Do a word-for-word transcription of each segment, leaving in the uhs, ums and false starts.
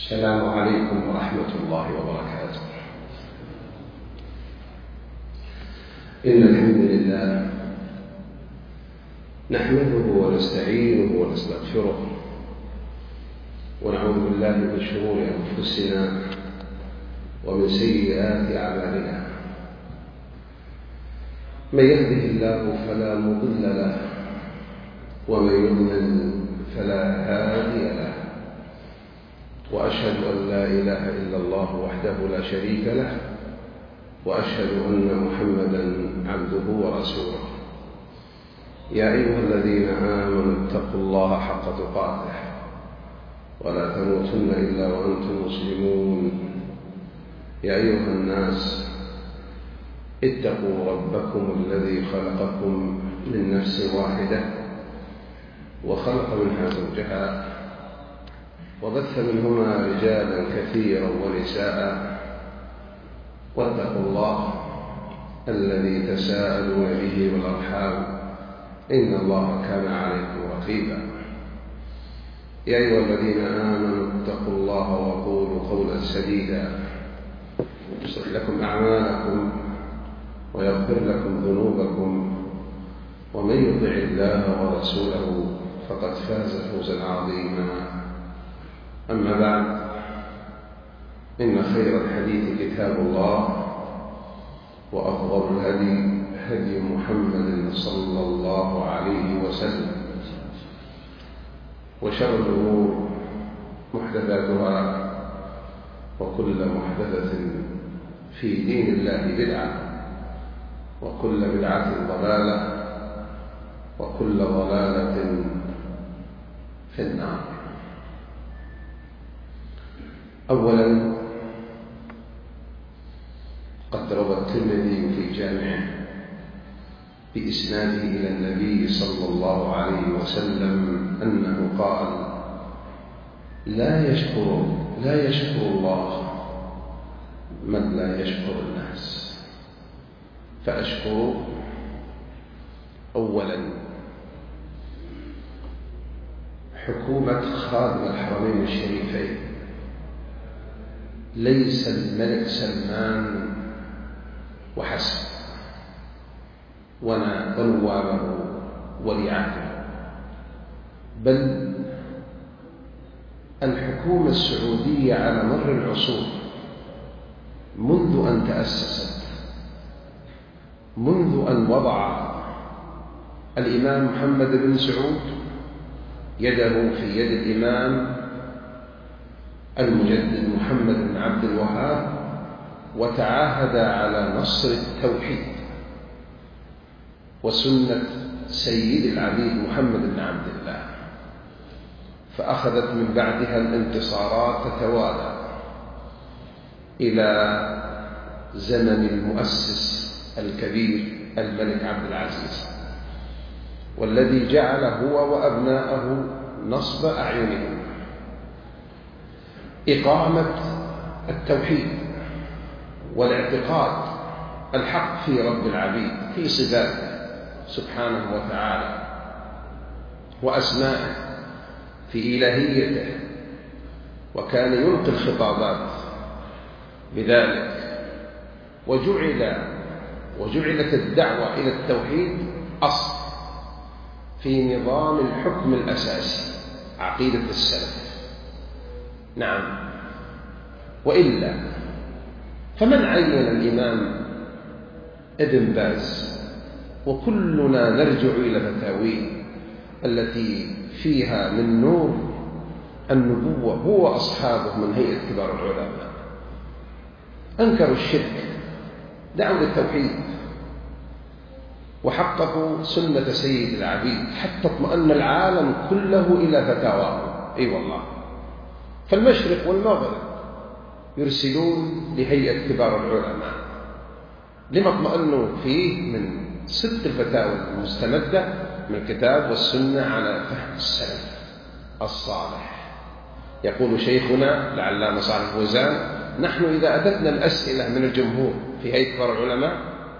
السلام عليكم ورحمة الله وبركاته. إن الحمد لله نحمده ونستعينه ونستغفره ونعوذ بالله من شرور أنفسنا ومن سيئات أعمالنا. من يهده الله فلا مضل له ومن يضلل فلا هادي له، وأشهد أن لا إله إلا الله وحده لا شريك له، وأشهد أن محمدا عبده ورسوله. يا أيها الذين آمنوا اتقوا الله حق تقاته ولا تموتن إلا وأنتم مسلمون. يا أيها الناس اتقوا ربكم الذي خلقكم من نفس واحدة وخلق منها زوجها وبث منهما رجالا كثيرا ونساء، واتقوا الله الذي تساءلون به والأرحام إن الله كان عليكم رقيبا. يا أيها الذين آمنوا اتقوا الله وقولوا قولا سديدا يصلح لكم أعمالكم ويغفر لكم ذنوبكم، ومن يطع الله ورسوله فقد فاز فوزا عظيما. أما بعد، إن خير الحديث كتاب الله، وأفضل الهدي هدي محمد صلى الله عليه وسلم، وشر الأمور محدثاتها، وكل محدثة في دين الله بدعة، وكل بدعة ضلالة، وكل ضلالة في النار. أولا، قد روى الترمذي في جامعه بإسناده إلى النبي صلى الله عليه وسلم أنه قال: لا يشكر لا يشكر الله من لا يشكر الناس. فأشكر أولا حكومة خادم الحرمين الشريفين، ليس الملك سلمان وحسب ونوابه وليعته، بل الحكومة السعودية على مر العصور منذ أن تأسست، منذ أن وضع الإمام محمد بن سعود يده في يد الإمام المجدد محمد بن عبد الوهاب، وتعاهد على نصر التوحيد وسنة سيد العبيد محمد بن عبد الله، فأخذت من بعدها الانتصارات تتوالى إلى زمن المؤسس الكبير الملك عبد العزيز، والذي جعل هو وأبناءه نصب أعينهم إقامة التوحيد والاعتقاد الحق في رب العبيد، في صفاته سبحانه وتعالى وأسمائه، في إلهيته، وكان يلقي الخطابات بذلك. وجعل وجعلت الدعوة إلى التوحيد أصل في نظام الحكم الأساسي، عقيدة السلف. نعم، وإلا فمن عين الإمام ابن باز؟ وكلنا نرجع إلى فتاويه التي فيها من نور النبوة هو أصحابه من هيئة كبار العلماء. أنكروا الشرك، دعوا للتوحيد، وحققوا سنة سيد العبيد، حتى اطمأن العالم كله إلى فتاواه. أي والله، فالمشرق والمغرب يرسلون لهيئة كبار العلماء لما اطمأنوا فيه من ست الفتاوى المستمدة من الكتاب والسنة على فهم السلف الصالح. يقول شيخنا العلامة صالح الفوزان: نحن إذا أتتنا الأسئلة من الجمهور في هيئة كبار العلماء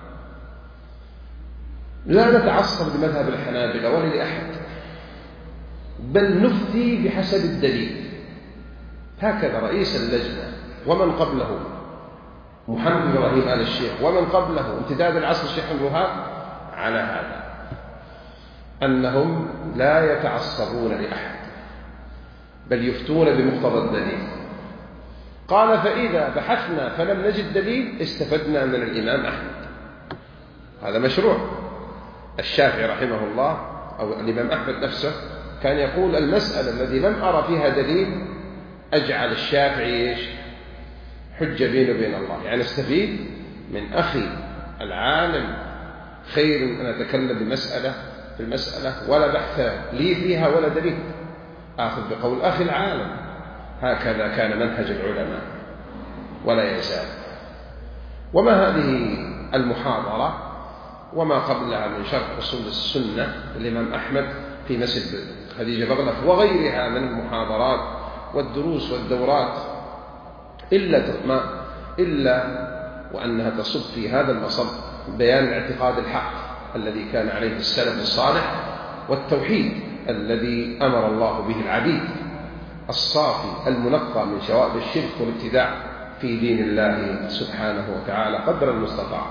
لا نتعصب بمذهب الحنابلة ولا لأحد، بل نفتي بحسب الدليل. هكذا رئيس اللجنة ومن قبله محمد إبراهيم آل الشيخ ومن قبله امتداد العصر الشيخ الوهاب على هذا، أنهم لا يتعصبون لأحد بل يفتون بمقتضى الدليل. قال فإذا بحثنا فلم نجد دليل استفدنا من الإمام أحمد. هذا مشروع. الشافعي رحمه الله أو الإمام أحمد نفسه كان يقول المسألة الذي لم أرى فيها دليل أجعل الشافعي إيش؟ حجة بيني وبين الله، يعني استفيد من أخي العالم خير من أن أتكلم بمسألة في المسألة ولا بحث لي فيها ولا دليل، آخذ بقول أخي العالم. هكذا كان منهج العلماء ولا يزال. وما هذه المحاضرة وما قبلها من شرح أصول السنة الإمام أحمد في مسجد خديجة بغلف وغيرها من المحاضرات والدروس والدورات إلا ما إلا وأنها تصب في هذا المصب بيان الاعتقاد الحق الذي كان عليه السلف الصالح والتوحيد الذي أمر الله به العبيد الصافي المنقى من شوائب الشرك والابتداع في دين الله سبحانه وتعالى قدر المستطاع.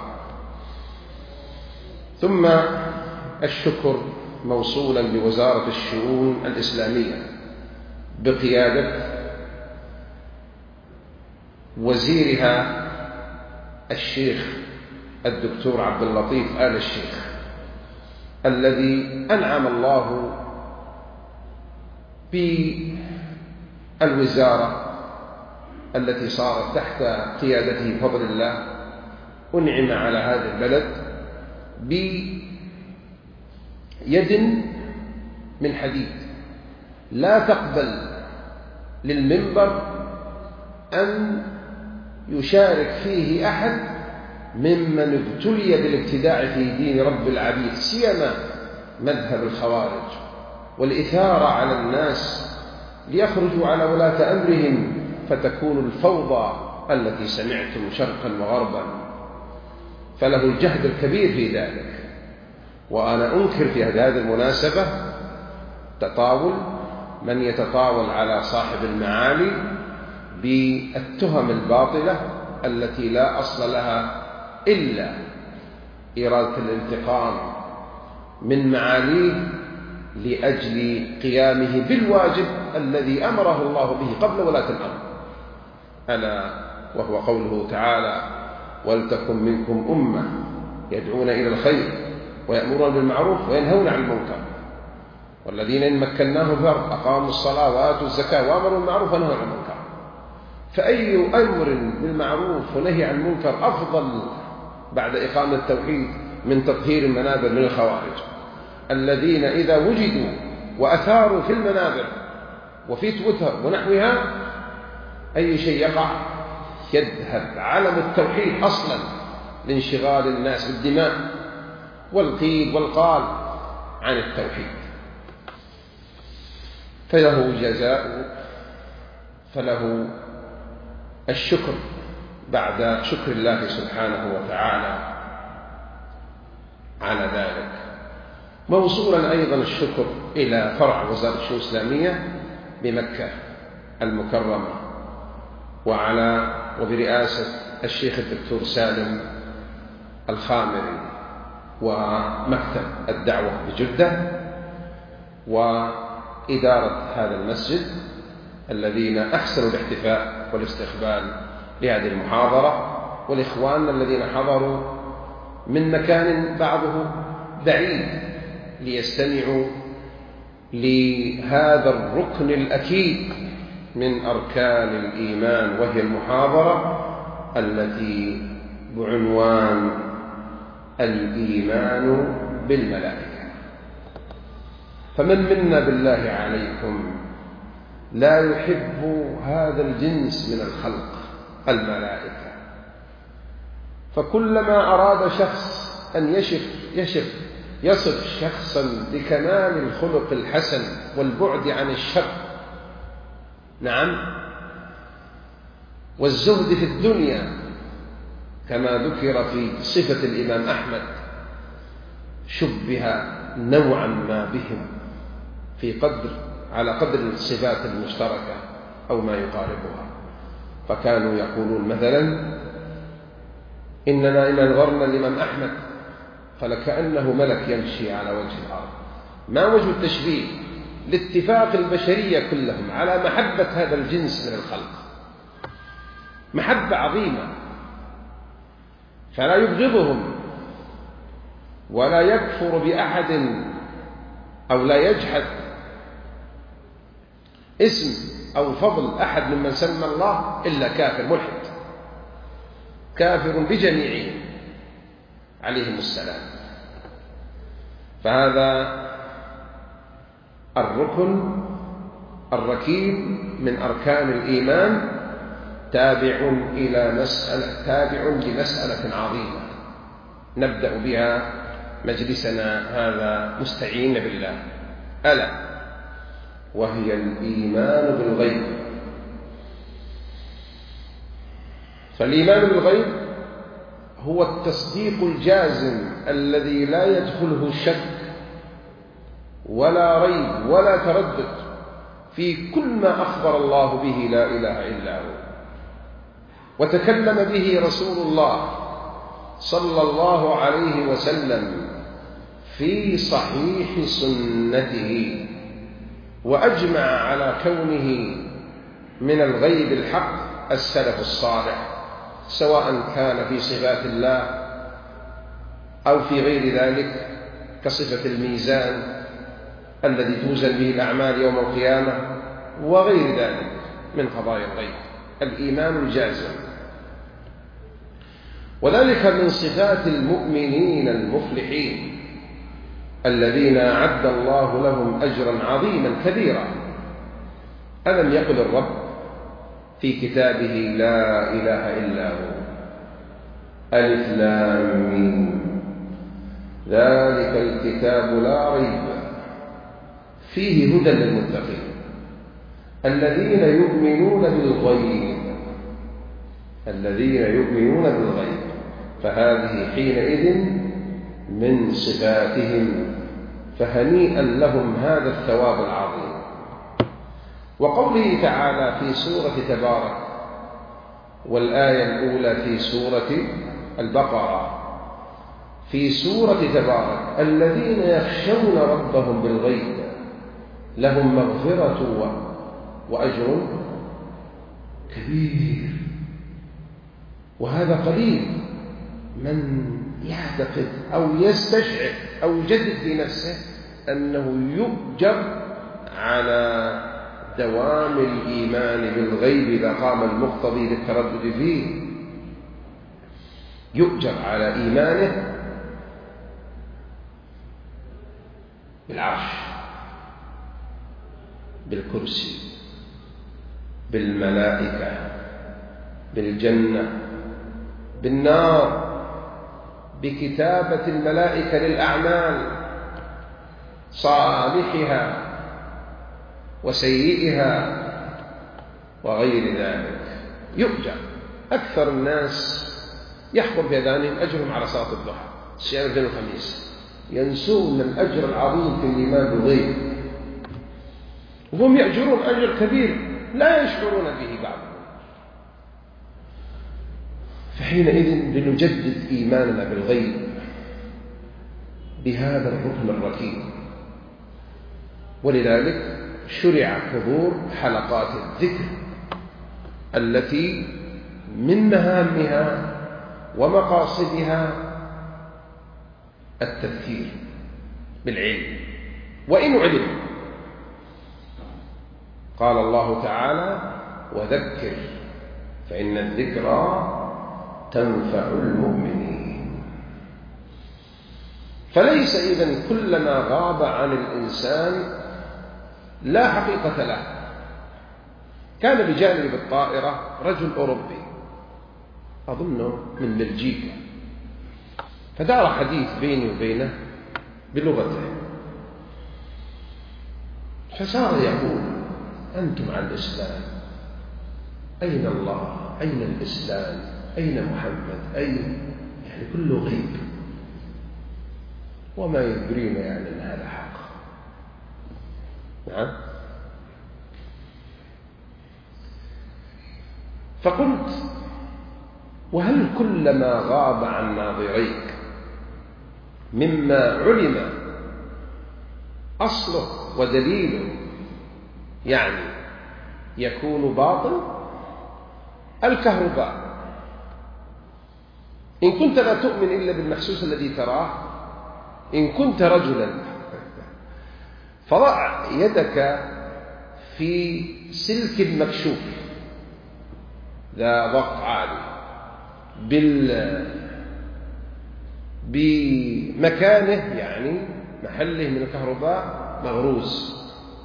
ثم الشكر موصولا بوزارة الشؤون الإسلامية بقيادة وزيرها الشيخ الدكتور عبد اللطيف آل الشيخ الذي أنعم الله بالوزارة التي صارت تحت قيادته بفضل الله. أنعم على هذا البلد بيد من حديد لا تقبل للمنبر أن يشارك فيه أحد ممن ابتلي بالابتداع في دين رب العبيد، سيما مذهب الخوارج والإثارة على الناس ليخرجوا على ولاة أمرهم فتكون الفوضى التي سمعتم شرقا وغربا. فله الجهد الكبير في ذلك. وأنا أنكر في هذه المناسبة تطاول من يتطاول على صاحب المعالي بالتهم الباطلة التي لا أصل لها إلا إرادة الانتقام من معاليه لأجل قيامه بالواجب الذي أمره الله به قبل ولاة الأمر، ألا وهو قوله تعالى ولتكن منكم أمة يدعون إلى الخير ويأمرون بالمعروف وينهون عن المنكر والذين إن مكناهم في الأرض أقاموا الصلاة وآتوا الزكاة وأمروا بالمعروف ونهوا عن المنكر. فأي أمر بالمعروف ونهي عن المنكر أفضل بعد إقامة التوحيد من تطهير المنابر من الخوارج الذين إذا وجدوا وأثاروا في المنابر وفي تويتر ونحوها أي شيء يقع يذهب علم التوحيد أصلا لانشغال الناس بالدماء والقيل والقال عن التوحيد. فله جزاء فله الشكر بعد شكر الله سبحانه وتعالى على ذلك. موصولا أيضا الشكر إلى فرع وزارة الشؤون الإسلامية بمكة المكرمة وعلى وبرئاسة الشيخ الدكتور سالم الخامري ومكتب الدعوة بجدة وإدارة هذا المسجد الذين أحسنوا الاحتفاء والاستقبال لهذه المحاضرة، والإخوان الذين حضروا من مكان بعضه بعيد ليستمعوا لهذا الركن الأكيد من أركان الإيمان وهي المحاضرة التي بعنوان الإيمان بالملائكة. فمن منا بالله عليكم لا يحب هذا الجنس من الخلق الملائكة؟ فكلما أراد شخص أن يشف يشف يصف شخصا بكمال الخلق الحسن والبعد عن الشر، نعم، والزهد في الدنيا كما ذكر في صفة الإمام أحمد، شبه نوعا ما بهم في قدر على قدر الصفات المشتركة أو ما يقاربها. فكانوا يقولون مثلا إننا إن نظرنا الإمام أحمد فلكأنه ملك يمشي على وجه الأرض. ما وجه التشبيه؟ لاتفاق البشرية كلهم على محبة هذا الجنس من الخلق، محبة عظيمة، فلا يبغضهم ولا يكفر بأحد أو لا يجحد اسم أو فضل أحد ممن سمى الله إلا كافر ملحد، كافر بجميعهم عليهم السلام. فهذا الركن الركيب من أركان الإيمان تابع إلى مسألة تابع لمسألة عظيمة نبدأ بها مجلسنا هذا مستعين بالله، ألا وهي الإيمان بالغيب. فالإيمان بالغيب هو التصديق الجازم الذي لا يدخله شك ولا ريب ولا تردد في كل ما أخبر الله به لا إله إلا هو وتكلم به رسول الله صلى الله عليه وسلم في صحيح سنته، وأجمع على كونه من الغيب الحق السلف الصالح، سواء كان في صفات الله أو في غير ذلك كصفة الميزان الذي توزن به الأعمال يوم القيامة وغير ذلك من قضايا الغيب. الإيمان الجازم، وذلك من صفات المؤمنين المفلحين الذين أعد الله لهم أجرا عظيما كبيرا. ألم يقل الرب في كتابه لا إله إلا هو ألف لام ميم ذلك الكتاب لا ريب فيه هدى للمتقين الذين يؤمنون بالغيب الذين يؤمنون بالغيب فهذه حينئذ من صفاتهم، فهنيئا لهم هذا الثواب العظيم. وقوله تعالى في سورة تبارك والآية الأولى في سورة البقرة في سورة تبارك الذين يخشون ربهم بالغيب لهم مغفرة وأجر كبير. وهذا قليل من يعتقد أو يستشعر أو يجدد في نفسه أنه يؤجر على دوام الإيمان بالغيب إذا قام المقتضي للتردد فيه، يؤجر على إيمانه بالعرش، بالكرسي، بالملائكة، بالجنة، بالنار، بكتابة الملائكة للأعمال صالحها وسيئها وغير ذلك. يؤجر. أكثر الناس يحضر في أذانهم أجرهم على صلاة الضحى، صيام الاثنين والخميس، ينسون الأجر العظيم في الإيمان بالغيب، وهم يأجرون أجر كبير لا يشعرون به بعضهم. فحينئذ لنجدد إيماننا بالغيب بهذا الركن الركين. ولذلك شرع حضور حلقات الذكر التي من مهامها ومقاصدها التذكير بالعلم وإن علم. قال الله تعالى وذكر فإن الذكرى تنفع المؤمنين. فليس إذن كلما غاب عن الإنسان لا حقيقة له. كان بجانب الطائرة رجل أوروبي أظنه من بلجيكا، فدار حديث بيني وبينه بلغته، فصار يقول أنتم عن الإسلام، أين الله، أين الإسلام، أين محمد، أين، يعني كله غيب، وما يدرينا يعني أن هذا حق. نعم. فقلت: وهل كلما غاب عن ناظريك مما علم أصله ودليله يعني يكون باطل؟ الكهرباء إن كنت لا تؤمن إلا بالمحسوس الذي تراه، إن كنت رجلا فضع يدك في سلك مكشوف ذا ضغط عالي بال بمكانه يعني محله من الكهرباء مغروز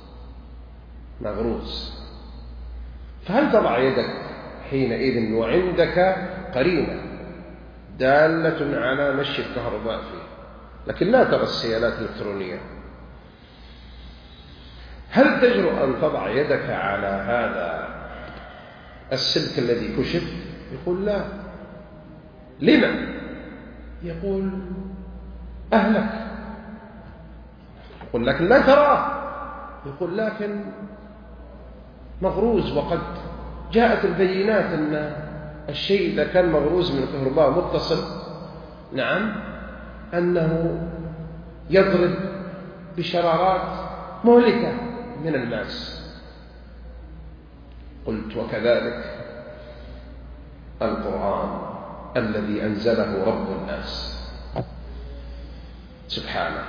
مغروز فهل تضع يدك حينئذ وعندك قرينة دالة على مشي الكهرباء فيه، لكن لا ترى السيالات الإلكترونية، هل تجرؤ أن تضع يدك على هذا السلك الذي كشف؟ يقول: لا. لما؟ يقول: أهلك. يقول: لكن لا تراه. يقول: لكن مغروز، وقد جاءت البينات أن الشيء إذا كان مغروز من الكهرباء متصل، نعم، أنه يضرب بشرارات مهلكة من الماس. قلت: وكذلك القرآن الذي أنزله رب الناس سبحانه،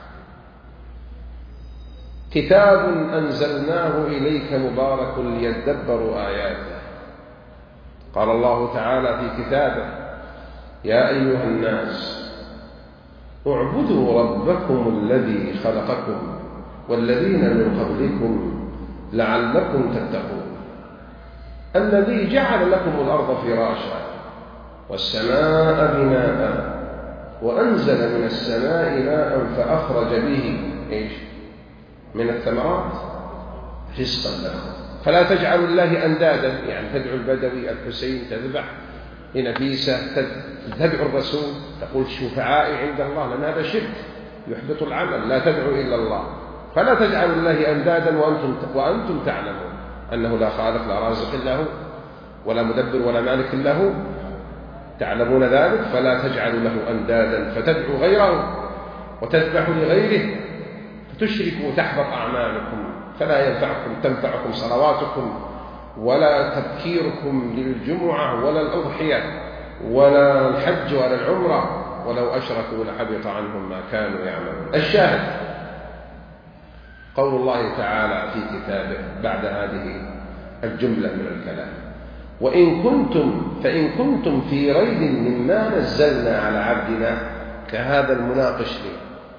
كتاب أنزلناه إليك مبارك ليدبروا آياته. قال الله تعالى في كتابه: يا أيها الناس اعبدوا ربكم الذي خلقكم والذين من قبلكم لعلكم تتقون، الذي جعل لكم الأرض فراشا والسماء بناء وأنزل من السماء ماء فأخرج به إيش؟ من الثمرات رزقا لكم، فلا تجعلوا الله أندادا، يعني تدعو البدوي الحسين تذبح لنفيسة، تدعو الرسول تقول شفعائي عند الله، لأن هذا شرك يحبط العمل، لا تدعو إلا الله. فلا تجعلوا الله أندادا وأنتم وأنتم تعلمون أنه لا خالق لا رازق إلا هو ولا مدبر ولا مالك إلا هو، تعلمون ذلك، فلا تجعلوا له أندادا فتدعوا غيره وتذبحوا لغيره فتشركوا وتحبط أعمالكم، فلا ينفعكم تنفعكم صلواتكم ولا تبكيركم للجمعة ولا الأضحية ولا الحج ولا العمرة، ولو أشركوا لحبط عنهم ما كانوا يعملون. الشاهد قول الله تعالى في كتابه بعد هذه الجملة من الكلام: وإن كنتم فإن كنتم في ريب مما نزلنا على عبدنا، كهذا المناقش لي: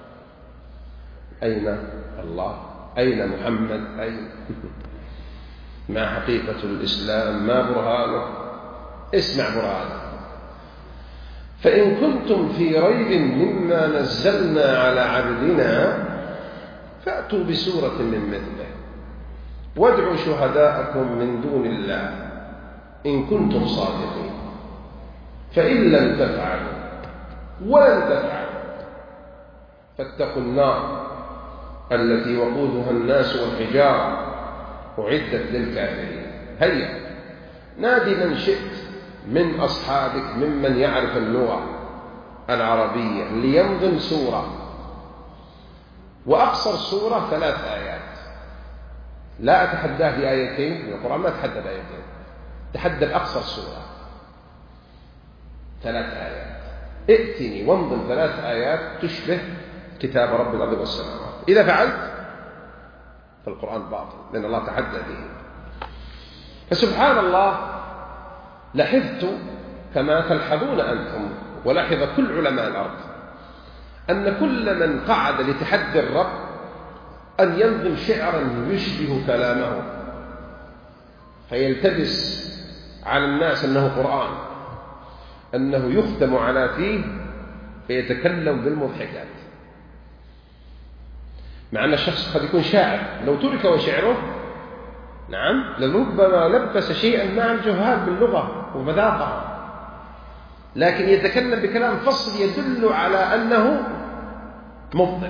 أين الله؟ أين محمد؟ أين؟ ما حقيقة الإسلام؟ ما برهانه؟ اسمع برهانه. فإن كنتم في ريب مما نزلنا على عبدنا فأتوا بسورة من مثله وادعوا شهداءكم من دون الله إن كنتم صادقين، فإن لم تفعلوا ولن تفعلوا فاتقوا النار التي وقودها الناس والحجارة أعدت للكافرين. هيا نادي من شئت من أصحابك ممن يعرف اللغة العربية لينظم سورة، وأقصر سورة ثلاث آيات، لا أتحداه بآيتين، القرآن ما تحدى بآيتين، تحدى بأقصر سورة ثلاث آيات، ائتني وانظم ثلاث آيات تشبه كتاب رب الأرض والسماوات. إذا فعلت فالقرآن باطل، لأن الله تحدى به. فسبحان الله، لاحظت كما تلحظون أنتم ولاحظ كل علماء الأرض أن كل من قعد لتحدي الرب أن ينظم شعرا يشبه كلامه فيلتبس على الناس أنه قرآن، أنه يختم على فيه فيتكلم بالمضحكات، مع أن الشخص قد يكون شاعر، لو ترك وشعره نعم لربما لبس شيئا مع الجهال باللغة ومذاقها، لكن يتكلم بكلام فصل يدل على أنه مبطل،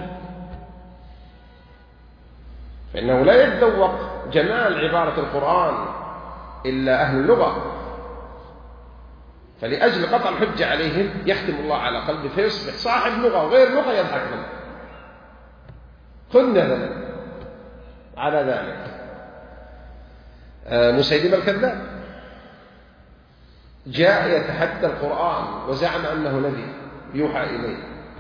فإنه لا يتذوق جمال عبارة القرآن إلا أهل اللغة، فلأجل قطع الحجة عليهم يختم الله على قلبه فيصبح صاحب لغة وغير لغة يضحك منه. خذ مثلا على ذلك مسيلمة الكذاب جاء يتحدى القرآن وزعم أنه نبي يوحى إليه.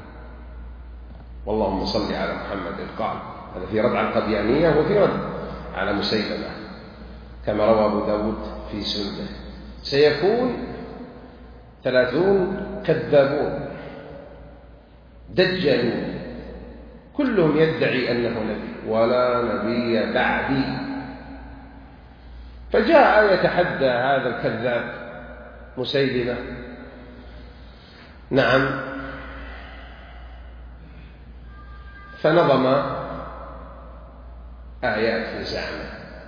واللهم صل على محمد إذ قال، هذا في رد على القديانية وفي رد على مسيلمة، كما روى أبو داود في سنة: سيكون ثلاثون كذابون دجالون كلهم يدعي أنه نبي ولا نبي بعدي. فجاء يتحدى هذا الكذاب مسيلمة، نعم، فنظم آيات في زعمه: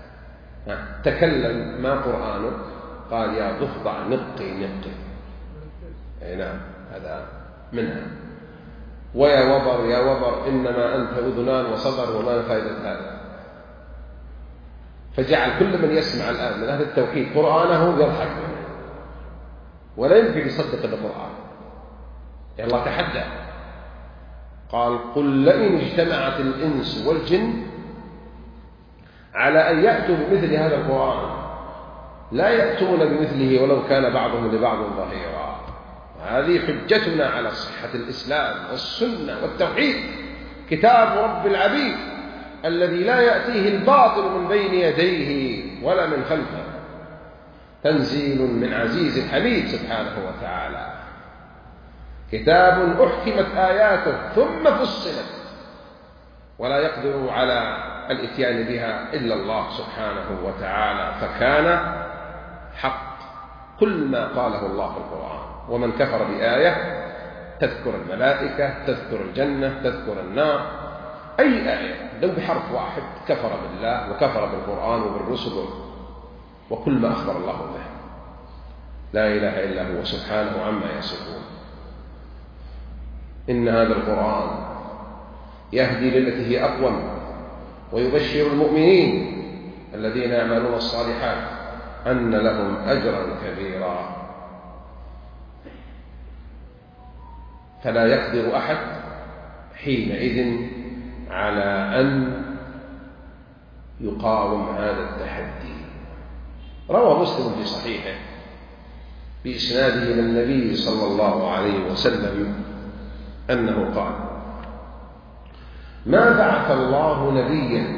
تكلم ما قرآنك؟ قال: يا ضفدع نقي نقي. أي نعم، هذا منها. ويا وبر يا وبر إنما أنت أذنان وصدر وما فائدة هذا. فجعل كل من يسمع الآن من أهل التوحيد قرآنه يضحك منه ولا يمكن يصدق القرآن. يعني الله تحدى قال: قل لئن اجتمعت الإنس والجن على أن يأتوا بمثل هذا القرآن لا يأتون بمثله ولو كان بعضهم لبعض ظهيرا. هذه حجتنا على صحة الإسلام والسنة والتوحيد، كتاب رب العبيد الذي لا يأتيه الباطل من بين يديه ولا من خلفه، تنزيل من عزيز حميد سبحانه وتعالى، كتاب أحكمت آياته ثم فصلت ولا يقدر على الإتيان بها إلا الله سبحانه وتعالى، فكان حق كل ما قاله الله في القرآن. ومن كفر بآية تذكر الملائكة، تذكر الجنة، تذكر النار، أي آية لو بحرف واحد كفر بالله وكفر بالقرآن وبالرسل وكل ما أخبر الله به. لا إله إلا هو سبحانه عما يصفون. إن هذا القرآن يهدي للتي هي أقوم ويبشر المؤمنين الذين يعملون الصالحات أن لهم أجرا كبيرا. فلا يقدر أحد حينئذ على أن يقاوم هذا التحدي. روى مسلم في صحيحه بإسناده إلى النبي صلى الله عليه وسلم أنه قال: ما بعث الله نبيا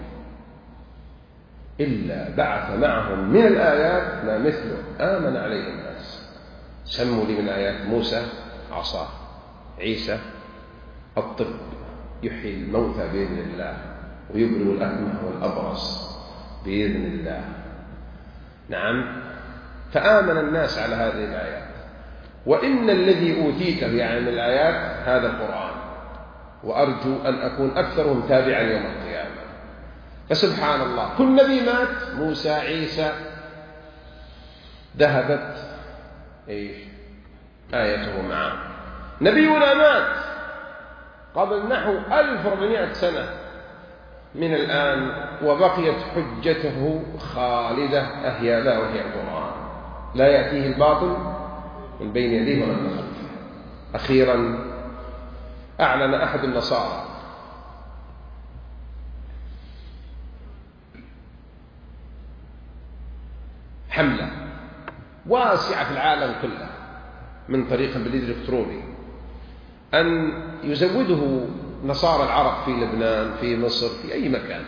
إلا بعث معهم من الآيات ما مثله آمن عليه الناس. سموا لي من آيات موسى عصاه، عيسى الطب يحيي الموتى بإذن الله ويبرئ الأكمه والأبرص بإذن الله. نعم، فآمن الناس على هذه الآيات. وإن الذي أوتيته يعني من الآيات هذا القرآن، وأرجو أن أكون أكثرهم تابعا يوم القيامة. فسبحان الله، كل نبي مات، موسى عيسى ذهبت إيش آيته معه. نبينا مات قبل نحو ألف وأربعمائة سنة من الآن وبقيت حجته خالدة أهي لا وهي القرآن، لا يأتيه الباطل من بين يديه ولا من خلفه. أخيرا أعلن أحد النصارى حملة واسعة في العالم كله من طريق البريد الإلكتروني أن يزوده نصارى العرب في لبنان، في مصر، في أي مكان،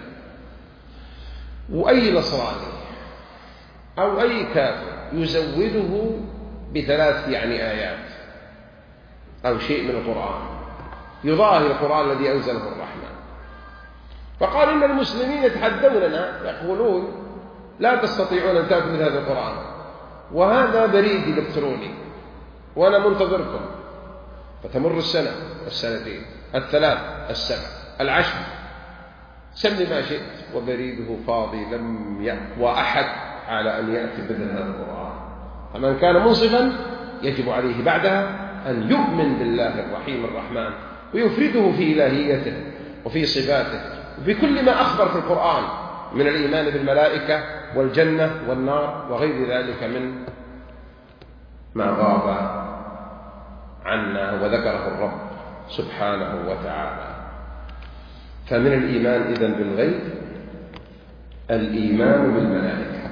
وأي نصراني أو أي كافر يزوده بثلاث يعني آيات أو شيء من القرآن يضاهي القرآن الذي أنزله الرحمن. فقال: إن المسلمين يتحدوننا يقولون لا تستطيعون أن تأتوا من هذا القرآن، وهذا بريد إلكتروني وأنا منتظركم. فتمر السنة، السنتين، الثلاث، السبع، العشر، سم ما شئت، وبريده فاضي لم يقوى أحد على أن يأتي بمثل هذا القرآن. فمن كان منصفا يجب عليه بعدها أن يؤمن بالله الرحيم الرحمن ويفرده في إلهيته وفي صفاته وفي كل ما أخبر في القرآن من الإيمان بالملائكة والجنة والنار وغير ذلك من ما غاب عنا وذكره الرب سبحانه وتعالى. فمن الإيمان إذن بالغيب الإيمان بالملائكة،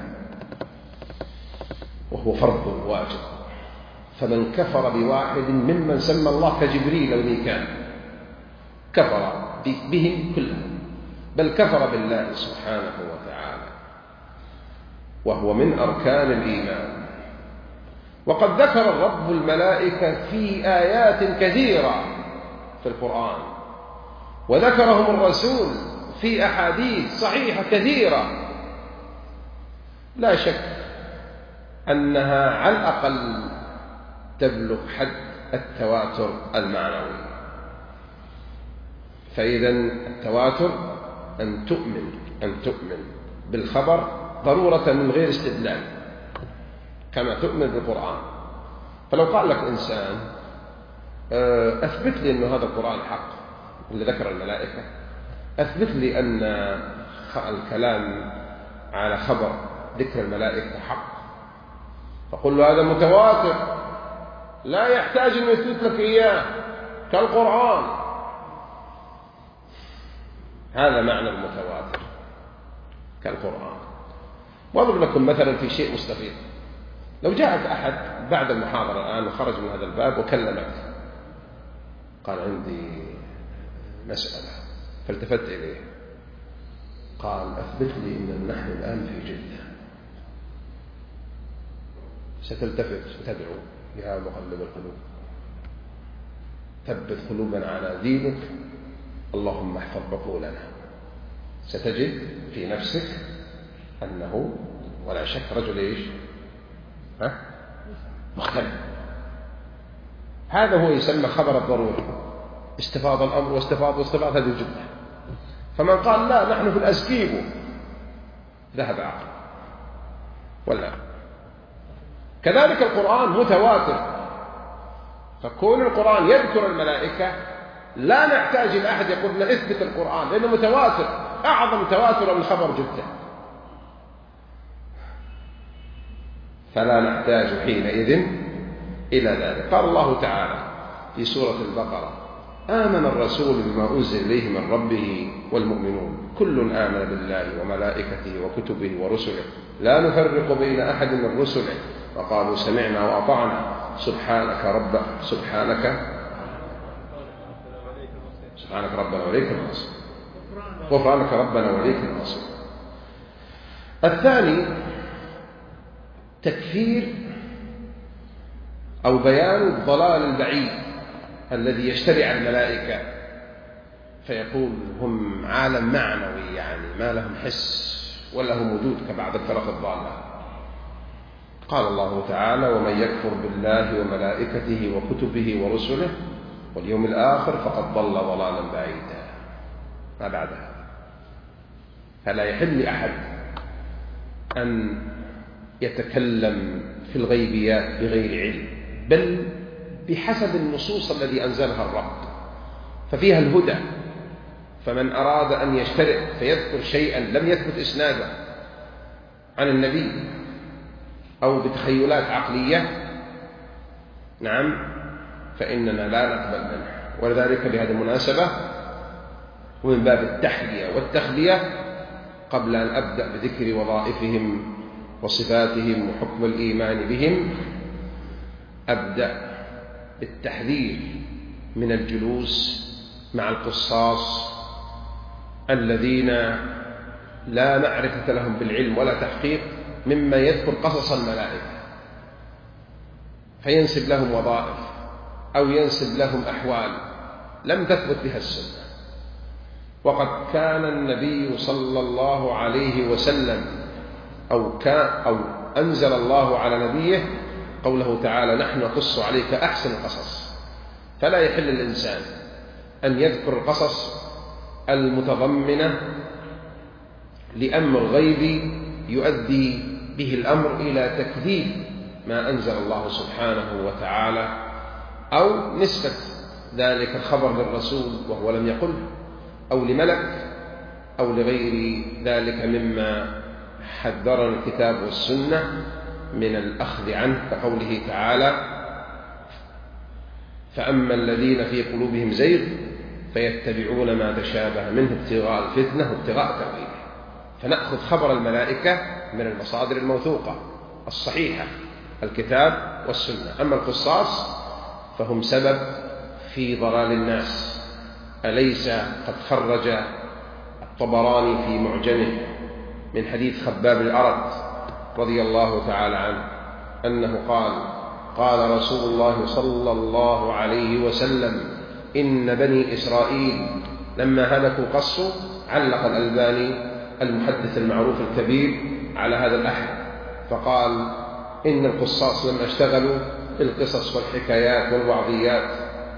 وهو فرض واجب. فمن كفر بواحد ممن سمى الله كجبريل أو ميكال كفر بهم كلهم، بل كفر بالله سبحانه وتعالى، وهو من أركان الإيمان. وقد ذكر الرب الملائكة في آيات كثيرة في القرآن، وذكرهم الرسول في أحاديث صحيحة كثيرة، لا شك أنها على الأقل تبلغ حد التواتر المعنوي. فإذا التواتر أن تؤمن أن تؤمن بالخبر ضرورة من غير استدلال، كما تؤمن بالقرآن. فلو قال لك إنسان أثبت لي أن هذا القرآن حق اللي ذكر الملائكة، أثبت لي أن الكلام على خبر ذكر الملائكة حق، فقل له هذا متواتر لا يحتاج أن يثبت لك إياه كالقرآن. هذا معنى المتواتر كالقرآن. وأضرب لكم مثلا في شيء مستفيض. لو جاءك أحد بعد المحاضرة الآن وخرج من هذا الباب وكلمك، قال عندي مسألة، فالتفت إليه قال أثبت لي أن نحن الآن في جدة، ستلتفت وتدعو يا مقلب القلوب ثبت قلوبنا على دينك، اللهم احفظ بقولنا. ستجد في نفسك أنه ولا شك رجل إيش ها؟ مختلف. هذا هو يسمى خبر الضروري، استفاض الأمر واستفاض واستفاض هذه الجملة. فمن قال لا نحن في الأسكيبو ذهب عقل. ولا كذلك القرآن متواتر، فكون القرآن يذكر الملائكة لا نحتاج إلى أحد يقول لنا اثبت القرآن، لأنه متواتر، أعظم تواتر من خبر جدا. فلا نحتاج حينئذ إلى ذلك. قال الله تعالى في سورة البقرة آمن الرسول بما أنزل إليه من ربه والمؤمنون كل آمن بالله وملائكته وكتبه ورسله لا نفرق بين أحد من رسله وقالوا سمعنا وأطعنا سبحانك رب سبحانك سبحانك ربنا وإليك المصير غفرانك ربنا وإليك المصير. الثاني تكفير أو بيان الضلال البعيد الذي يشتري على الملائكة، فيقول هم عالم معنوي، يعني ما لهم حس ولا هم وجود كبعض الفرق الضالة. قال الله تعالى ومن يكفر بالله وملائكته وكتبه ورسله واليوم الآخر فقد ضل ضلالا بعيدا. ما بعدها. فلا يحل لأحد أن يتكلم في الغيبيات بغير علم، بل بحسب النصوص الذي أنزلها الرب، ففيها الهدى. فمن أراد أن يشترك فيذكر شيئا لم يثبت إسناده عن النبي أو بتخيلات عقلية، نعم، فإننا لا نقبل منه. ولذلك بهذه المناسبة ومن باب التحلية والتخلية قبل أن أبدأ بذكر وظائفهم وصفاتهم وحكم الإيمان بهم، أبدأ بالتحذير من الجلوس مع القصاص الذين لا معرفة لهم بالعلم ولا تحقيق مما يذكر قصص الملائكة، فينسب لهم وظائف أو ينسب لهم أحوال لم تثبت بها السنة. وقد كان النبي صلى الله عليه وسلم أو, كان أو أنزل الله على نبيه قوله تعالى نحن نقص عليك أحسن القصص. فلا يحل الإنسان أن يذكر القصص المتضمنة لأمر غيبي يؤدي به الأمر إلى تكذيب ما أنزل الله سبحانه وتعالى، أو نسبة ذلك الخبر للرسول وهو لم يقله، أو لملك، أو لغير ذلك مما حذرنا الكتاب والسنة من الأخذ عنه، كقوله تعالى: فأما الذين في قلوبهم زيغ فيتبعون ما تشابه منه ابتغاء الفتنة وابتغاء تأويله. فنأخذ خبر الملائكة من المصادر الموثوقة الصحيحة، الكتاب والسنة. أما القصاص فهم سبب في ضلال الناس. أليس قد خرج الطبراني في معجمه من حديث خباب الأرد رضي الله تعالى عنه أنه قال: قال رسول الله صلى الله عليه وسلم: إن بني إسرائيل لما هلكوا قصوا. علق الألباني المحدث المعروف الكبير على هذا الأحد فقال: إن القصاص لما اشتغلوا بالقصص والحكايات والوعظيات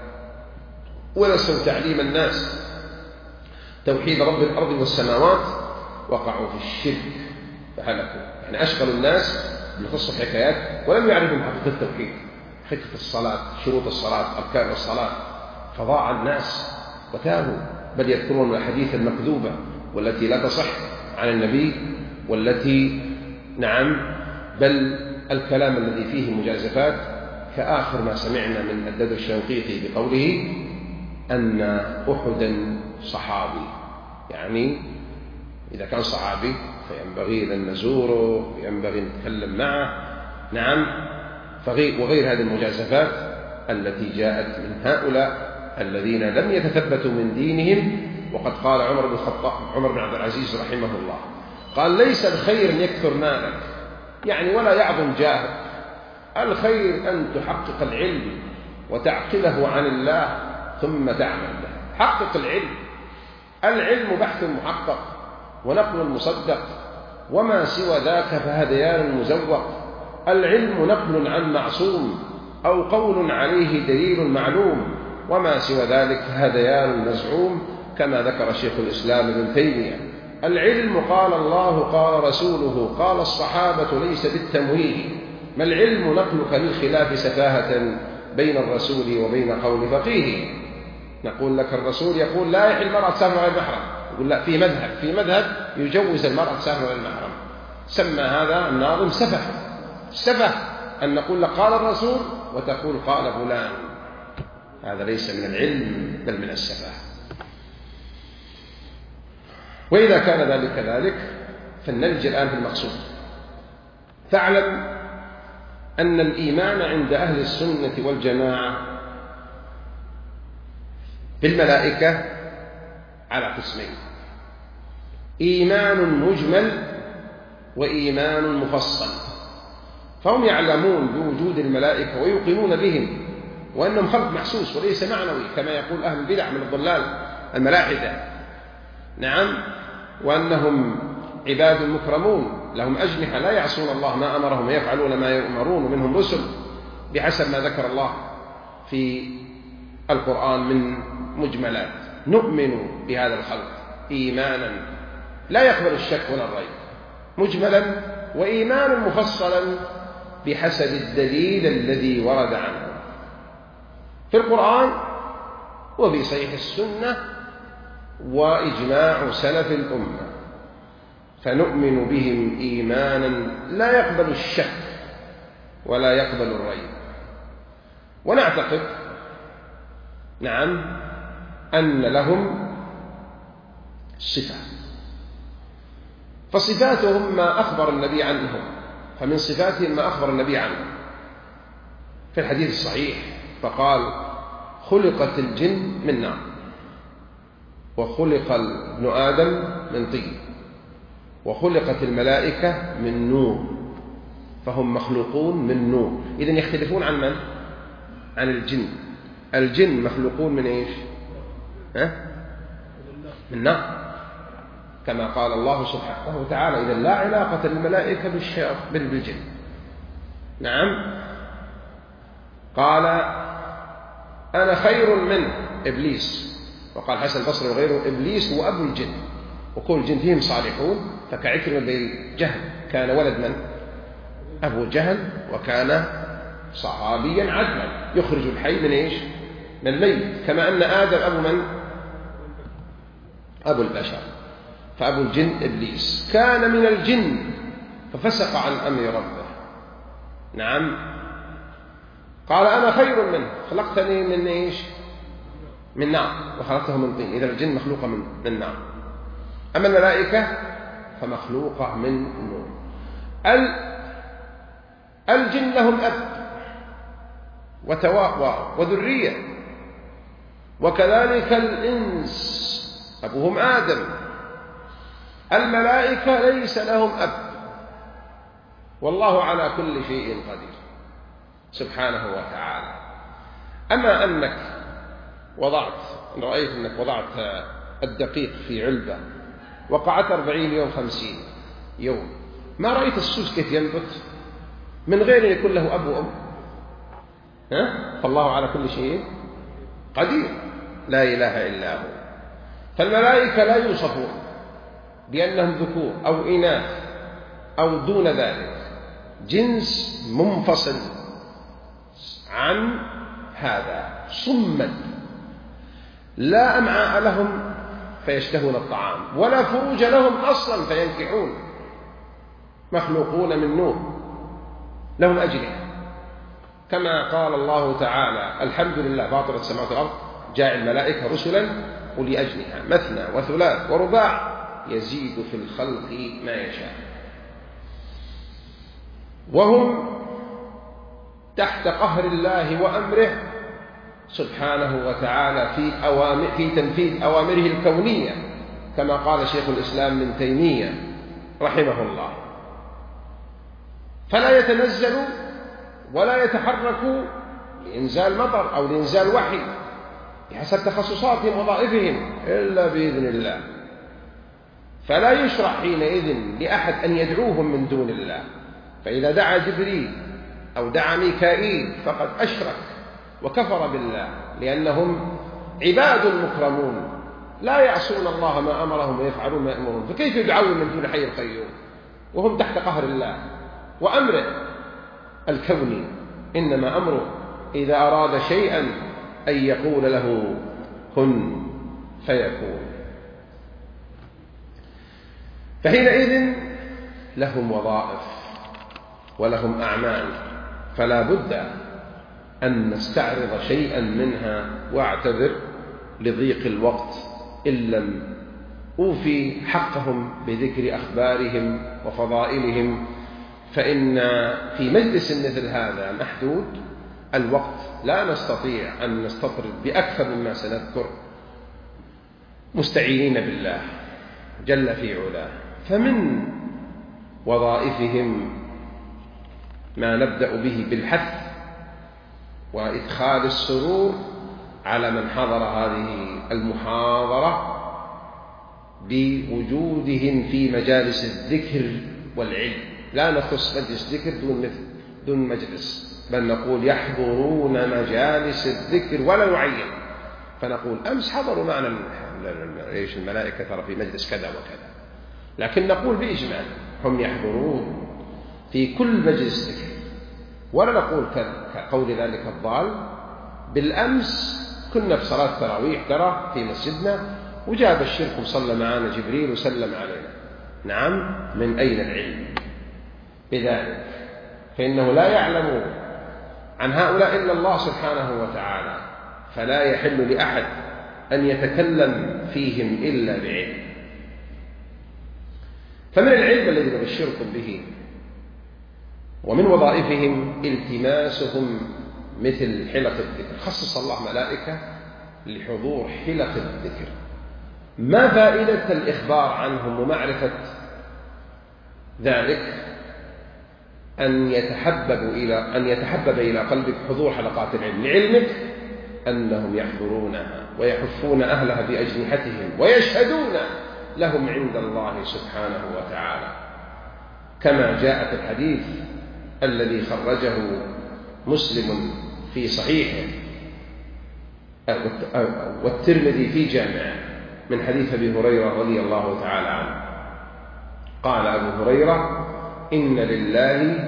ونسوا تعليم الناس توحيد رب الأرض والسماوات وقعوا في الشرك فهلكوا. يعني أشغلوا الناس بالقصص والحكايات ولم يعرفوا حقيقة التوحيد، حقيقة الصلاة، شروط الصلاة، أركان الصلاة، فضاع الناس وتاهوا. بل يذكرون الأحاديث المكذوبة والتي لا تصح عن النبي، والتي نعم بل الكلام الذي فيه مجازفات، كآخر ما سمعنا من الدد الشنقيطي بقوله أن أحدا صحابي. يعني إذا كان صحابي فينبغي أن نزوره، ينبغي أن نتكلم معه، نعم، وغير هذه المجازفات التي جاءت من هؤلاء الذين لم يتثبتوا من دينهم. وقد قال عمر بن الخطاب عمر بن عبد العزيز رحمه الله، قال: ليس الخير أن يكثر مالك، يعني ولا يعظم جاهك، الخير أن تحقق العلم وتعقله عن الله ثم تعمل به. حقق العلم، العلم بحث محقق ونقل مصدق، وما سوى ذاك فهذيان مزوق. العلم نقل عن معصوم أو قول عليه دليل معلوم، وما سوى ذلك فهذيان مزعوم، كما ذكر شيخ الإسلام ابن تيمية. العلم قال الله قال رسوله قال الصحابة ليس بالتمويه، ما العلم نقلك للخلاف سفاهة بين الرسول وبين قول فقيه. نقول لك الرسول يقول لا يحل المرأة تسافر غير محرم، يقول لا، في مذهب في مذهب يجوز المرأة تسافر غير محرم. سمى هذا الناظم سفه. سفه أن نقول لك قال الرسول وتقول قال فلان، هذا ليس من العلم بل من السفه. وإذا كان ذلك كذلك فلنلج الآن في المقصود. فاعلم أن الإيمان عند أهل السنة والجماعة بالملائكة على قسمين: إيمان مجمل وإيمان مفصل. فهم يعلمون بوجود الملائكة ويوقنون بهم وأنهم خلق محسوس وليس معنوي كما يقول أهل البدع من الضلال الملاحدة، نعم، وأنهم عباد مكرمون لهم أجنحة لا يعصون الله ما أمرهم ويفعلون ما يؤمرون، ومنهم رسل بحسب ما ذكر الله في القرآن من مجملات. نؤمن بهذا الخلق إيمانا لا يقبل الشك ولا الريب، مجملا، وإيمانا مفصلا بحسب الدليل الذي ورد عنه في القرآن وفي صحيح السنة وإجماع سلف الأمة. فنؤمن بهم إيمانا لا يقبل الشك ولا يقبل الريب. ونعتقد نعم أن لهم صفة، فصفاتهم ما أخبر النبي عنهم، فمن صفاتهم ما أخبر النبي عنهم في الحديث الصحيح فقال: خلقت الجن من نار وخلق ابن آدم من طين وخلقت الملائكة من نور، فهم مخلوقون من نور. إذن يختلفون عن من؟ عن الجن. الجن مخلوقون من إيش؟ ها؟ من نار، كما قال الله سبحانه وتعالى: إذا لا علاقة للملائكة بالجن. نعم، قال: أنا خير من إبليس. وقال حسن البصري وغيره: إبليس هو أبو الجن، وكل الجن فيهم صالحون. فكعكرمة بن جهل كان ولد من؟ أبو جهل، وكان صحابيا عدلا يخرج الحي من إيش؟ من الميت، كما أن آدم أبو من؟ أبو البشر. فأبو الجن إبليس كان من الجن ففسق عن أمر ربه نعم. قال أنا خير منه، خلقتني من إيش؟ من نار وخلقته من طين. إذا الجن مخلوقة من من نار. أما الملائكة فمخلوقة من نور. الجن لهم أب وتواء وذرية، وكذلك الإنس أبوهم آدم. الملائكة ليس لهم أب، والله على كل شيء قدير سبحانه وتعالى. أما أنك وضعت، رأيت أنك وضعت الدقيق في علبة وقعت أربعين يوم خمسين يوم، ما رأيت السوس كيف ينبت من غير أن يكون له أب وأم؟ ها؟ فالله على كل شيء قدير، لا إله إلا هو. فالملائكة لا يوصفون بأنهم ذكور أو إناث أو دون ذلك، جنس منفصل عن هذا، صمد، لا أمعاء لهم فيشتهون الطعام، ولا فروج لهم أصلا فينكحون، مخلوقون من نور، لهم أجنحة، كما قال الله تعالى: الحمد لله فاطر السماوات والأرض جاعل الملائكة رسلا أولي أجنحة مثنى وثلاث ورباع يزيد في الخلق ما يشاء. وهم تحت قهر الله وأمره سبحانه وتعالى في أوامر في تنفيذ أوامره الكونية، كما قال شيخ الإسلام ابن تيمية رحمه الله. فلا يتنزلوا ولا يتحركوا لإنزال مطر أو لإنزال وحي بحسب تخصصاتهم ووظائفهم إلا بإذن الله. فلا يشرع حينئذ لأحد أن يدعوهم من دون الله، فإذا دعا جبريل أو دعا ميكائيل فقد أشرك وكفر بالله، لأنهم عباد مكرمون لا يعصون الله ما أمرهم ويفعلون ما يأمرون، فكيف يدعون من دون حي القيوم وهم تحت قهر الله وأمره الكوني؟ إنما أمره إذا أراد شيئا أن يقول له كن فيكون. فحينئذ لهم وظائف ولهم أعمال، فلا بد أن نستعرض شيئا منها، واعتذر لضيق الوقت إن لم أوفي حقهم بذكر أخبارهم وفضائلهم، فإن في مجلس مثل هذا محدود الوقت، لا نستطيع أن نستطرد بأكثر مما سنذكر، مستعينين بالله جل في علاه. فمن وظائفهم ما نبدأ به بالحث وإدخال السرور على من حضر هذه المحاضرة بوجودهم في مجالس الذكر والعلم. لا نخص مجلس ذكر دون مثل دون مجلس، بل نقول يحضرون مجالس الذكر ولا نعين، فنقول أمس حضروا معنا إيش الملائكة ترى في مجلس كذا وكذا، لكن نقول بإجمال هم يحضرون في كل مجلس ذكر، ولا نقول كقول ذلك الضال بالأمس كنا في صلاة تراويح ترى في مسجدنا وجاب الشرك وصلى معنا جبريل وسلم علينا. نعم، من أين العلم بذلك؟ فإنه لا يعلم عن هؤلاء إلا الله سبحانه وتعالى، فلا يحل لأحد أن يتكلم فيهم إلا بعلم. فمن العلم الذي نبشركم به ومن وظائفهم التماسهم مثل حلق الذكر. خصص الله ملائكة لحضور حلق الذكر. ما فائدة الإخبار عنهم ومعرفة ذلك؟ أن يتحبب إلى أن يتحبب إلى قلبك حضور حلقات العلم، لعلمك أنهم يحضرونها ويحفون أهلها بأجنحتهم ويشهدون لهم عند الله سبحانه وتعالى، كما جاء في الحديث الذي خرجه مسلم في صحيحه والترمذي في جامعه من حديث أبي هريرة رضي الله تعالى عنه. قال أبو هريرة: إن لله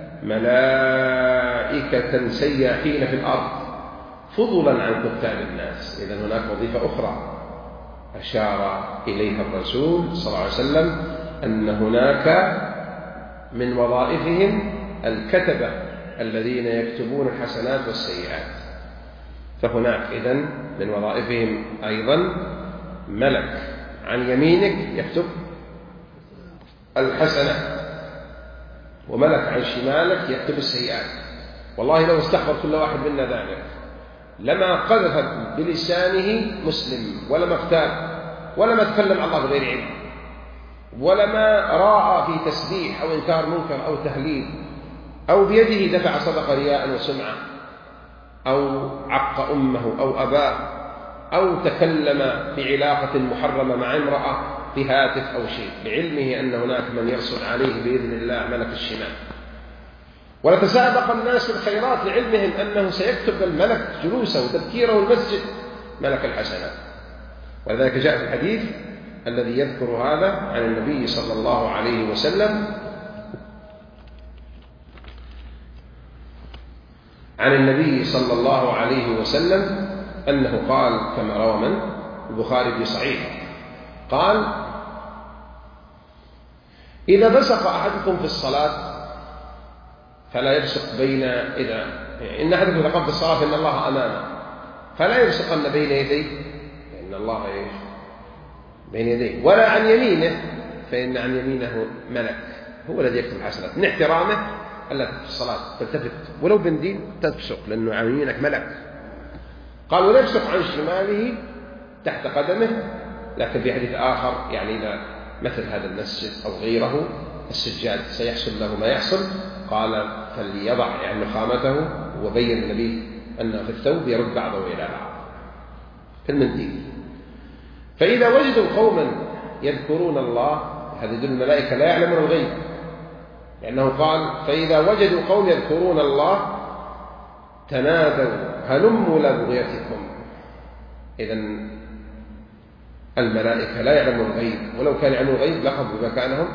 ملائكة سياحين في الأرض فضلا عن كتاب الناس. إذن هناك وظيفة أخرى أشار إليها الرسول صلى الله عليه وسلم، أن هناك من وظائفهم الكتبة الذين يكتبون الحسنات والسيئات. فهناك إذن من وظائفهم أيضا ملك عن يمينك يكتب الحسنات، وملك عن شمالك يكتب السيئات. والله لو استحضر كل واحد منا ذلك لما قذف بلسانه مسلم، ولما اغتاب، ولما تكلم عن الله بغير علم، ولما راى في تسبيح أو إنكار منكر أو تهليل، أو بيده دفع صدقة رياء وسمعة، أو عق أمه أو أباه، أو تكلم في علاقة محرمة مع امرأة في هاتف أو شيء، بعلمه أن هناك من يرصد عليه بإذن الله ملك الشمال. ولتسابق الناس في الخيرات لعلمهم أنه سيكتب الملك جلوسه وتذكيره المسجد ملك الحسنات. ولذلك جاء في الحديث الذي يذكر هذا عن النبي صلى الله عليه وسلم عن النبي صلى الله عليه وسلم أنه قال كما روى من البخاري في صحيحه قال: إذا بصق أحدكم في الصلاة فلا يبصق بين إذا إن أحدكم إذا قام في الصلاة فإن الله أمامه فلا يبصقن بين يديه فإن الله بين يديه، ولا عن يمينه فإن عن يمينه ملك هو الذي يكتب الحسنات. من احترامه ألا في الصلاة تلتفت ولو بندين تبصق لأنه عن يمينك ملك. قال: ولا يبصق عن شماله تحت قدمه. لكن في حديث آخر يعني إذا مثل هذا المسجد أو غيره السجاد سيحصل له ما يحصل، قال: فليضع يعني خامته، وبين النبي أنه في الثوب يرد بعضه إلى بعض في المنديل. فإذا وجدوا قوما يذكرون الله، هذا يدل الملائكة لا يعلمون الغيب، لأنه قال: فإذا وجدوا قوم يذكرون الله تنادوا هلموا إلى بغيتكم. إذن الملائكة لا يعلمون الغيب، ولو كان يعلمون الغيب لقضوا بمكانهم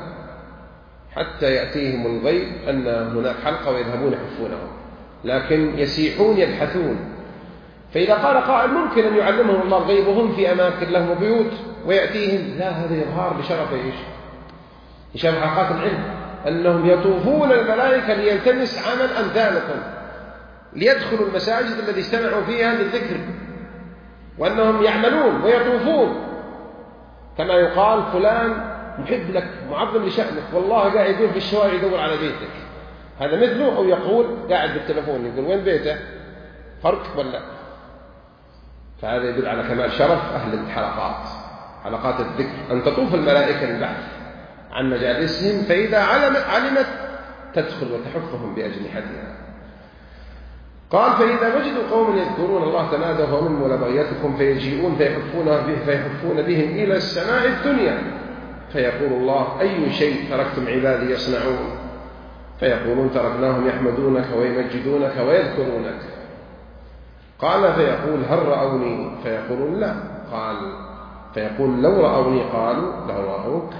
حتى يأتيهم الغيب أن هناك حلقة ويذهبون يحفونهم، لكن يسيحون يبحثون. فإذا قال قائل ممكن أن يعلمهم الله الغيب وهم في أماكن لهم بيوت ويأتيهم، لا، هذا إظهار بشرف إيش؟ بشرف حلقات العلم، أنهم يطوفون الملائكة ليلتمس عمل أمثالكم ليدخلوا المساجد التي اجتمعوا فيها للذكر، وأنهم يعملون ويطوفون كما يقال فلان محب لك معظم لشأنك، والله قاعد يدور في الشوارع يدور على بيتك، هذا مثله. أو يقول قاعد بالتلفون يقول وين بيته؟ فرق ولا؟ فهذا يدل على كمال شرف أهل الحلقات، حلقات الذكر، أن تطوف الملائكة للبحث عن مجالسهم، فإذا علمت, علمت تدخل وتحفهم بأجنحتها. قال: فإذا وجدوا قوم يذكرون الله تنادوا هلموا إلى بغيتكم فيجيئون فيحفون به فيحفون بهم إلى السماء الدنيا، فيقول الله: أي شيء تركتم عبادي يصنعون؟ فيقولون: تركناهم يحمدونك ويمجدونك ويذكرونك. قال: فيقول: هل رأوني؟ فيقولون: لا. قال: فيقول: لو رأوني؟ قالوا: لو رأوك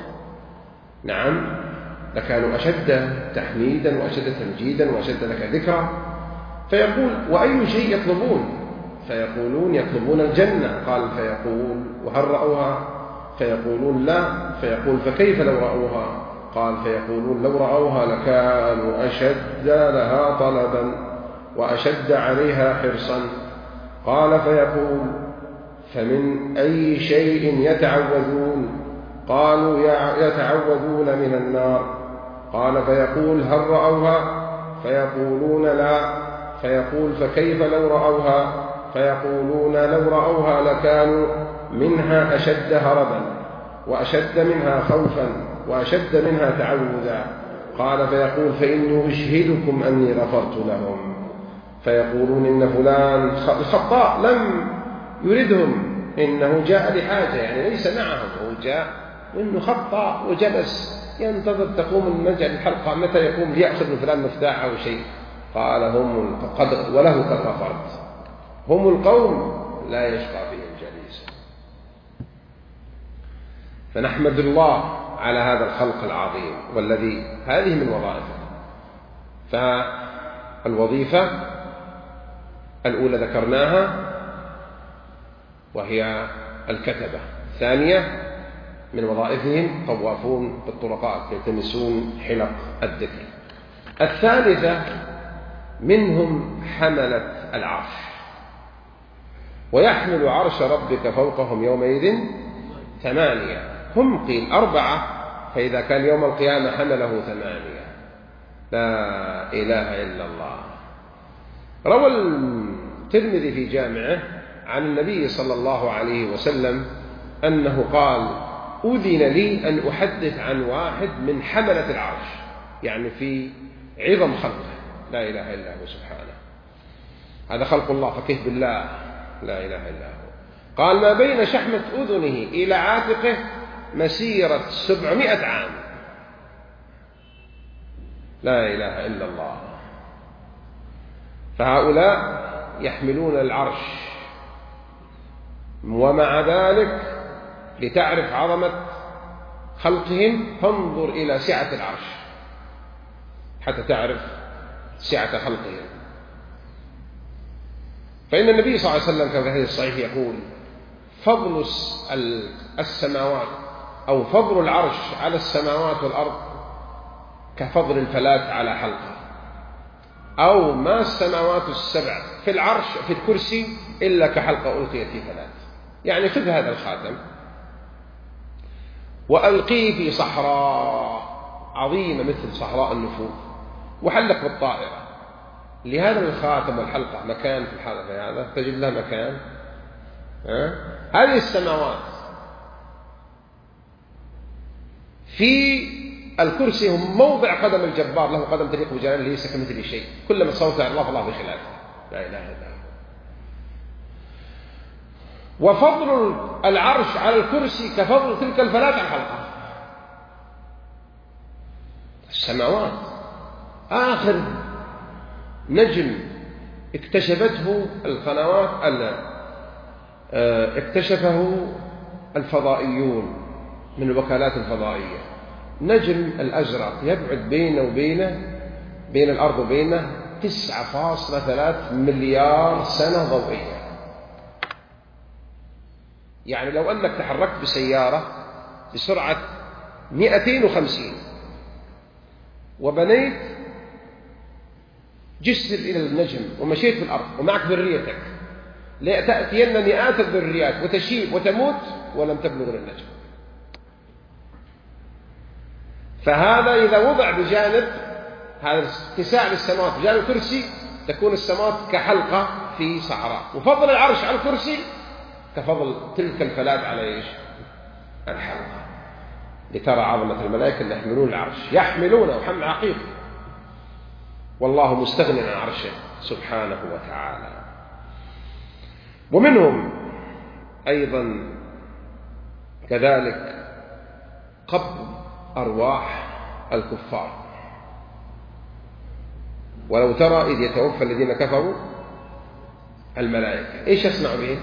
نعم لكانوا أشد تحميدا وأشد تمجيدا وأشد لك ذكرا. فيقول: وأي شيء يطلبون؟ فيقولون: يطلبون الجنة. قال: فيقول: وهل رأوها؟ فيقولون: لا. فيقول: فكيف لو رأوها؟ قال: فيقولون: لو رأوها لكانوا أشد لها طلبا وأشد عليها حرصا. قال: فيقول: فمن أي شيء يتعوذون؟ قالوا: يتعوذون من النار. قال: فيقول: هل رأوها؟ فيقولون: لا. فيقول: فكيف لو رأوها؟ فيقولون: لو رأوها لكانوا منها أشد هربا وأشد منها خوفا وأشد منها تعوذا. قال: فيقول: فإني أشهدكم أني غفرت لهم. فيقولون: إن فلان الخطاء لم يردهم، إنه جاء لحاجة، يعني ليس معهم، هو جاء وإنه خطأ وجلس ينتظر تقوم المجال الحلقة متى يقوم ليأخذ من فلان مفتاح أو شيء. قال: هم قد وله قد غفرت، هم القوم لا يشقى فيهم جليس. فنحمد الله على هذا الخلق العظيم والذي هذه من وظائفه. فالوظيفة الأولى ذكرناها وهي الكتبة. الثانية من وظائفهم طوافون بالطرقات يلتمسون حلق الذكر. الثالثة منهم حملة العرش، ويحمل عرش ربك فوقهم يومئذ ثمانية، هم قيل أربعة، فإذا كان يوم القيامة حمله ثمانية. لا إله إلا الله. روى الترمذي في جامعه عن النبي صلى الله عليه وسلم أنه قال: أذن لي أن أحدث عن واحد من حملة العرش، يعني في عظم خلقه، لا إله إلا هو سبحانه، هذا خلق الله، فكيف بالله؟ لا إله إلا هو. قال: ما بين شحمة أذنه إلى عاتقه مسيرة سبعمائة عام. لا إله إلا الله. فهؤلاء يحملون العرش، ومع ذلك لتعرف عظمة خلقهم فانظر إلى سعة العرش حتى تعرف سعة خلقهم. فإن النبي صلى الله عليه وسلم كما في الحديث الصحيح يقول: فضل السماوات أو فضل العرش على السماوات والأرض كفضل الفلاة على حلقه، أو ما السماوات السبع في العرش في الكرسي إلا كحلقة ألقيت في فلاة. يعني خذ هذا الخاتم وألقيه في صحراء عظيمة مثل صحراء النفوذ وحلق بالطائرة، لهذا الخاتم والحلقة مكان في الحلقة، هذا تجد له مكان. ها؟ هذه السماوات في الكرسي هم موضع قدم الجبار، له قدم تليق بجلاله ليس كمثله شيء، كلما صوت الله الله بخلافه، لا إله إلا هو. وفضل العرش على الكرسي كفضل تلك الفلاة على الحلقة. السماوات آخر نجم اكتشفته القنوات اكتشفه الفضائيون من الوكالات الفضائية، نجم الأزرق يبعد بينه وبينه بين الأرض وبينه تسعة فاصلة ثلاثة مليار سنة ضوئية. يعني لو أنك تحركت بسيارة بسرعة مئتين وخمسين وبنيت جسر إلى النجم ومشيت في الأرض ومعك ذريتك، لتأتين مئات الذريات وتشيب وتموت ولم تبلغ النجم. فهذا إذا وضع بجانب هذا اتساع للسماوات بجانب الكرسي تكون السماوات كحلقة في صحراء، وفضل العرش على الكرسي كفضل تلك الفلاة على إيش؟ الحلقة. لترى عظمة الملائكة اللي يحملون العرش، يحملونه وحمل عقيق، والله مستغن عن عرشه سبحانه وتعالى. ومنهم أيضا كذلك قبض أرواح الكفار. ولو ترى إذ يتوفى الذين كفروا الملائكة، إيش يصنع بهم؟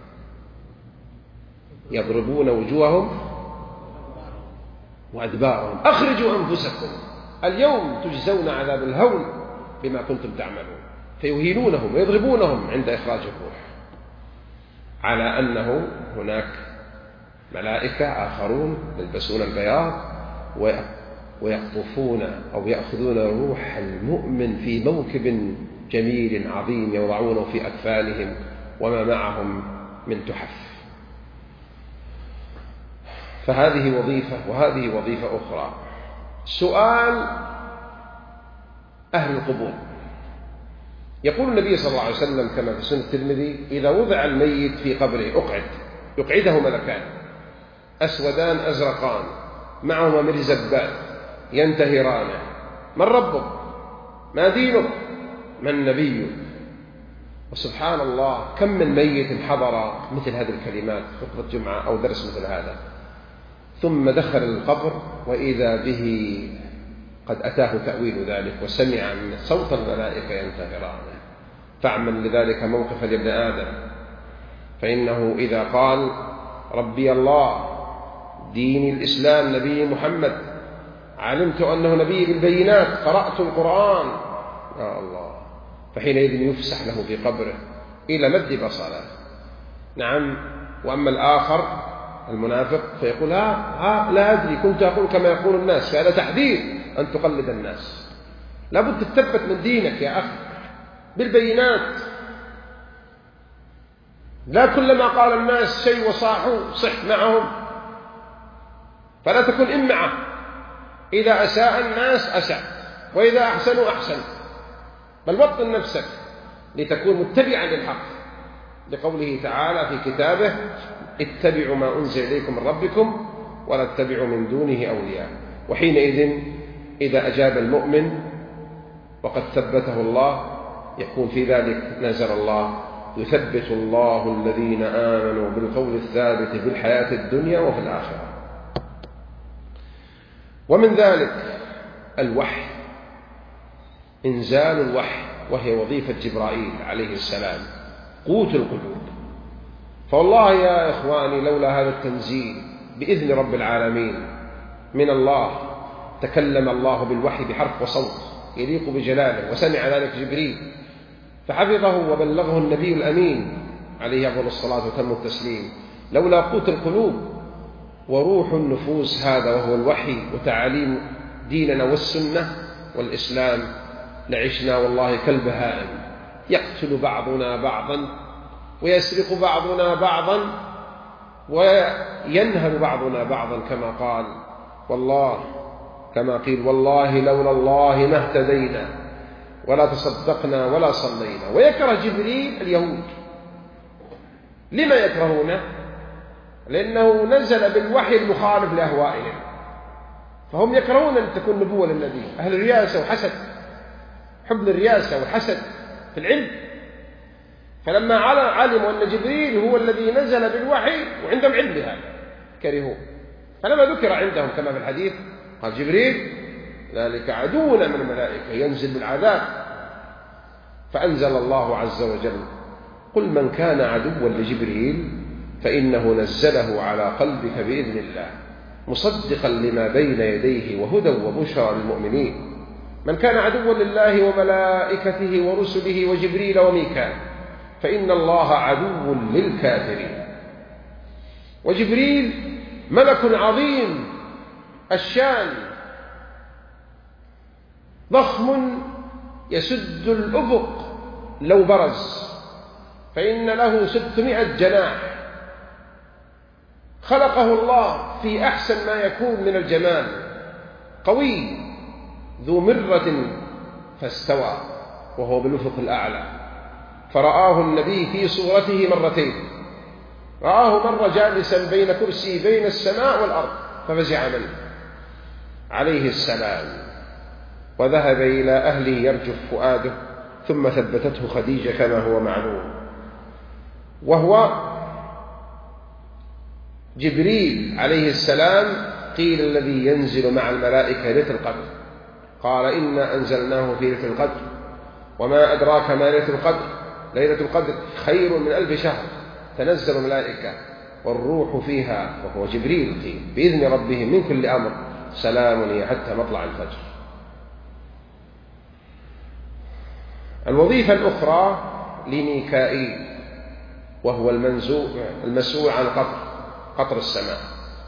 يضربون وجوههم وأدبارهم أخرجوا أنفسكم اليوم تجزون عذاب الهون بما كنتم تعملون، فيهينونهم ويضربونهم عند إخراج الروح، على أنه هناك ملائكة آخرون يلبسون البياض ويقطفون أو يأخذون روح المؤمن في موكب جميل عظيم يوضعونه في أكفانهم وما معهم من تحف. فهذه وظيفة وهذه وظيفة أخرى. سؤال أهل القبور. يقول النبي صلى الله عليه وسلم كما في سنة الترمذي: إذا وضع الميت في قبره أقعد يقعده ملكان أسودان أزرقان معهما مرزبان ينتهرانه: من ربك؟ ما دينك؟ من نبيك؟ وسبحان الله كم من ميت حضر مثل هذه الكلمات خطبة جمعة أو درس مثل هذا، ثم دخل القبر وإذا به قد أتاه تأويل ذلك وسمع من صوت الملائكة ينتهرانه. فاعمل لذلك موقفا يا ابن آدم، فإنه إذا قال ربي الله دين الإسلام نبي محمد علمت أنه نبي بالبينات قرأت القرآن يا الله، فحينئذ يفسح له في قبره إلى مد بصره. نعم. وأما الآخر المنافق فيقول ها ها لا أدري كنت أقول كما يقول الناس، فهذا تحذير أن تقلد الناس، لابد تثبت من دينك يا أخي، بالبينات، لا كلما قال الناس شيء وصاحوا صح معهم، فلا تكن إمعة. إذا أساء الناس أساء، وإذا أحسنوا أحسن، بل وطن نفسك لتكون متبعا للحق، لقوله تعالى في كتابه: اتبعوا ما أنزل إليكم من ربكم ولا تتبعوا من دونه أولياء. وحينئذ إذا أجاب المؤمن وقد ثبته الله يكون في ذلك نزل الله: يثبت الله الذين آمنوا بالقول الثابت في الحياة الدنيا وفي الآخرة. ومن ذلك الوحي، إنزال الوحي، وهي وظيفة جبرائيل عليه السلام، قوت القلوب. فوالله يا إخواني لولا هذا التنزيل بإذن رب العالمين من الله تكلم الله بالوحي بحرف وصوت يليق بجلاله، وسمع ذلك جبريل فحفظه وبلغه النبي الأمين عليه أفضل الصلاة وتم التسليم. لولا قوت القلوب وروح النفوس هذا وهو الوحي وتعاليم ديننا والسنة والإسلام لعشنا والله كالبهائم، يقتل بعضنا بعضا ويسرق بعضنا بعضا وينهب بعضنا بعضا، كما قال والله كما قيل: والله لولا الله ما اهتدينا ولا تصدقنا ولا صلينا. ويكره جبريل اليهود. لما يكرهونه؟ لأنه نزل بالوحي المخالف لأهوائهم، فهم يكرهون أن تكون نبوة للنبي. أهل الرياسة وحسد، حب الرياسة والحسد في العلم، فلما علموا أن جبريل هو الذي نزل بالوحي وعندهم علم بهذا كرهوه. فلما ذكر عندهم كما في الحديث قال جبريل: ذلك عدونا من الملائكة ينزل بالعذاب. فأنزل الله عز وجل: قل من كان عدوا لجبريل فإنه نزله على قلبك بإذن الله مصدقا لما بين يديه وهدى وبشرى للمؤمنين. من كان عدوا لله وملائكته ورسله وجبريل وميكال فإن الله عدو للكافرين. وجبريل ملك عظيم الشان ضخم يسد الأفق لو برز، فإن له ستمائة جناح، خلقه الله في أحسن ما يكون من الجمال، قوي ذو مرة فاستوى وهو بالأفق الأعلى. فرآه النبي في صورته مرتين، رآه مرة جالسا بين كرسي بين السماء والأرض ففزع منه عليه السلام، وذهب إلى أهله يرجف فؤاده، ثم ثبتته خديجة كما هو معلوم. وهو جبريل عليه السلام قيل الذي ينزل مع الملائكة ليلة القدر، قال: إنا أنزلناه في ليلة القدر وما أدراك ما ليلة القدر، ليلة القدر خير من ألف شهر، تنزل الملائكة والروح فيها، وهو جبريل قيل بإذن ربهم من كل أمر، سلام هي حتى مطلع الفجر. الوظيفة الأخرى لميكائيل، وهو المسؤول عن قطر قطر السماء،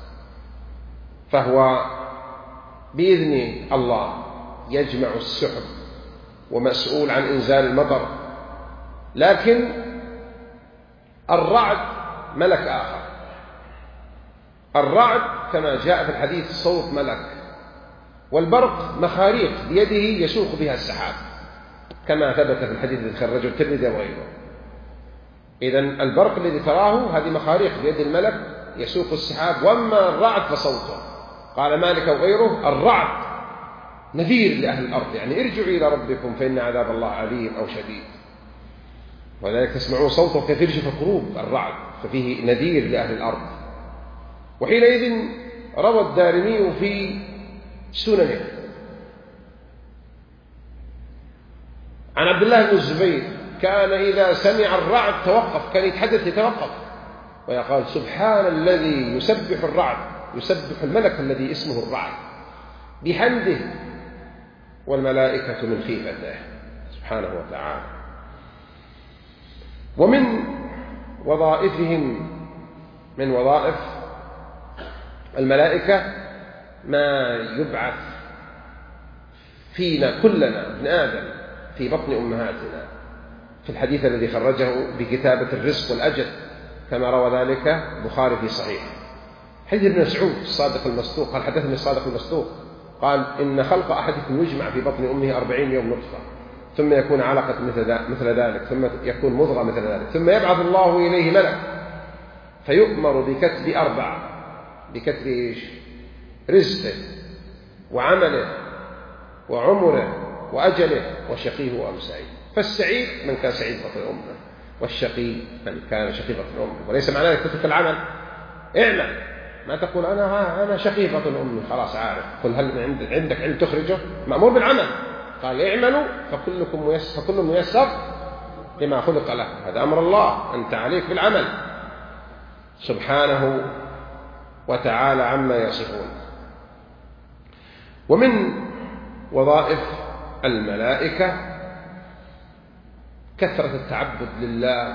فهو بإذن الله يجمع السحب ومسؤول عن إنزال المطر. لكن الرعد ملك آخر. الرعد كما جاء في الحديث صوت ملك، والبرق مخاريق بيده يسوق بها السحاب كما ثبت في الحديث الذي خرجه الترمذي وغيره. إذن البرق الذي تراه هذه مخاريق بيد الملك يسوق السحاب، وأما الرعد فصوته. قال مالك وغيره: الرعد نذير لأهل الأرض، يعني ارجعوا إلى ربكم فإن عذاب الله عليم أو شديد. ولذلك تسمعون صوته كيف يرجف القلوب، الرعد، ففيه نذير لأهل الأرض. وحينئذ روى الدارمي في سننه عن عبد الله بن الزبير كان إذا سمع الرعد توقف، كان يتحدث يتوقف ويقال: سبحان الذي يسبح الرعد، يسبح الملك الذي اسمه الرعد بحمده والملائكة من خيفته سبحانه وتعالى. ومن وظائفهم من وظائف الملائكة ما يبعث فينا كلنا ابن آدم في بطن أمهاتنا في الحديث الذي خرجه بكتابة الرزق والأجل كما روى ذلك البخاري في صحيح. حديث ابن مسعود الصادق المصدوق قال حدثني الصادق المصدوق قال إن خلق أحدكم يجمع في بطن أمه أربعين يوم نطفة ثم يكون علقة مثل ذلك ثم يكون مضغة مثل ذلك ثم يبعث الله إليه ملك فيؤمر بكتب أربع بكتب إيش؟ رزقه وعمله وعمره وأجله وشقيه أو سعيد. فالسعيد من كان سعيد بطن أمه والشقي من كان شقي بطن أمه. وليس معناه أنك تترك العمل، اعمل، ما تقول أنا أنا شقي بطن أمي خلاص عارف. قل هل عندك علم تخرجه؟ مأمور بالعمل. قال اعملوا فكلكم ميسر فكل ميسر لما خلق له. هذا أمر الله، أنت عليك بالعمل سبحانه وتعالى عما يصفون. ومن وظائف الملائكة كثرة التعبد لله،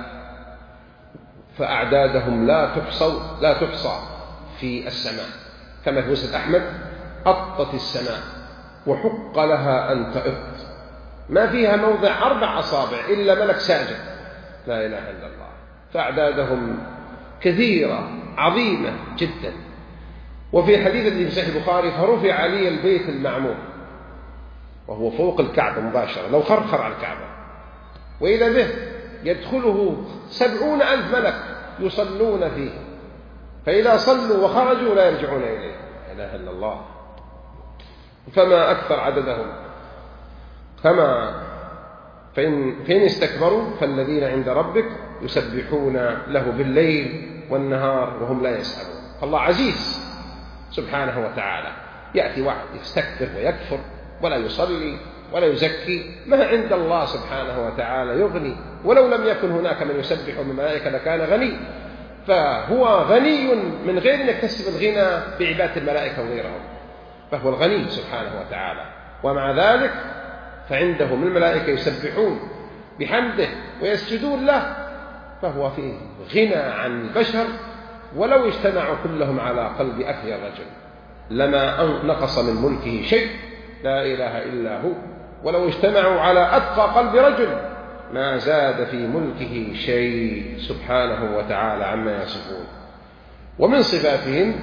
فأعدادهم لا تحصى لا تحصى في السماء، كما في مسند أحمد أطت السماء وحق لها أن تأط، ما فيها موضع أربع أصابع إلا ملك ساجد، لا إله إلا الله. فأعدادهم كثيرة عظيمة جدا. وفي حديث الذي في صحيح البخاري فرفع علي البيت المعمور وهو فوق الكعبة مباشرة، لو خرخر على الكعبة، وإذا به يدخله سبعون ألف ملك يصلون فيه، فإذا صلوا وخرجوا لا يرجعون إليه، لا إله إلا الله. فما أكثر عددهم. كما فإن, فإن استكبروا فالذين عند ربك يسبحون له بالليل والنهار وهم لا يسألون. الله عزيز سبحانه وتعالى، يأتي واحد يستكبر ويكفر ولا يصلي ولا يزكي، ما عند الله سبحانه وتعالى يغني، ولو لم يكن هناك من يسبح من الملائكة لكان غني، فهو غني من غير أن يكتسب الغنى بعبادة الملائكة وغيرهم، فهو الغني سبحانه وتعالى. ومع ذلك فعنده من الملائكة يسبحون بحمده ويسجدون له، فهو فيه غنى عن البشر، ولو اجتمعوا كلهم على قلب أفيا رجل لما نقص من ملكه شيء، لا إله إلا هو. ولو اجتمعوا على أتقى قلب رجل ما زاد في ملكه شيء سبحانه وتعالى عما يصفون. ومن صفاتهم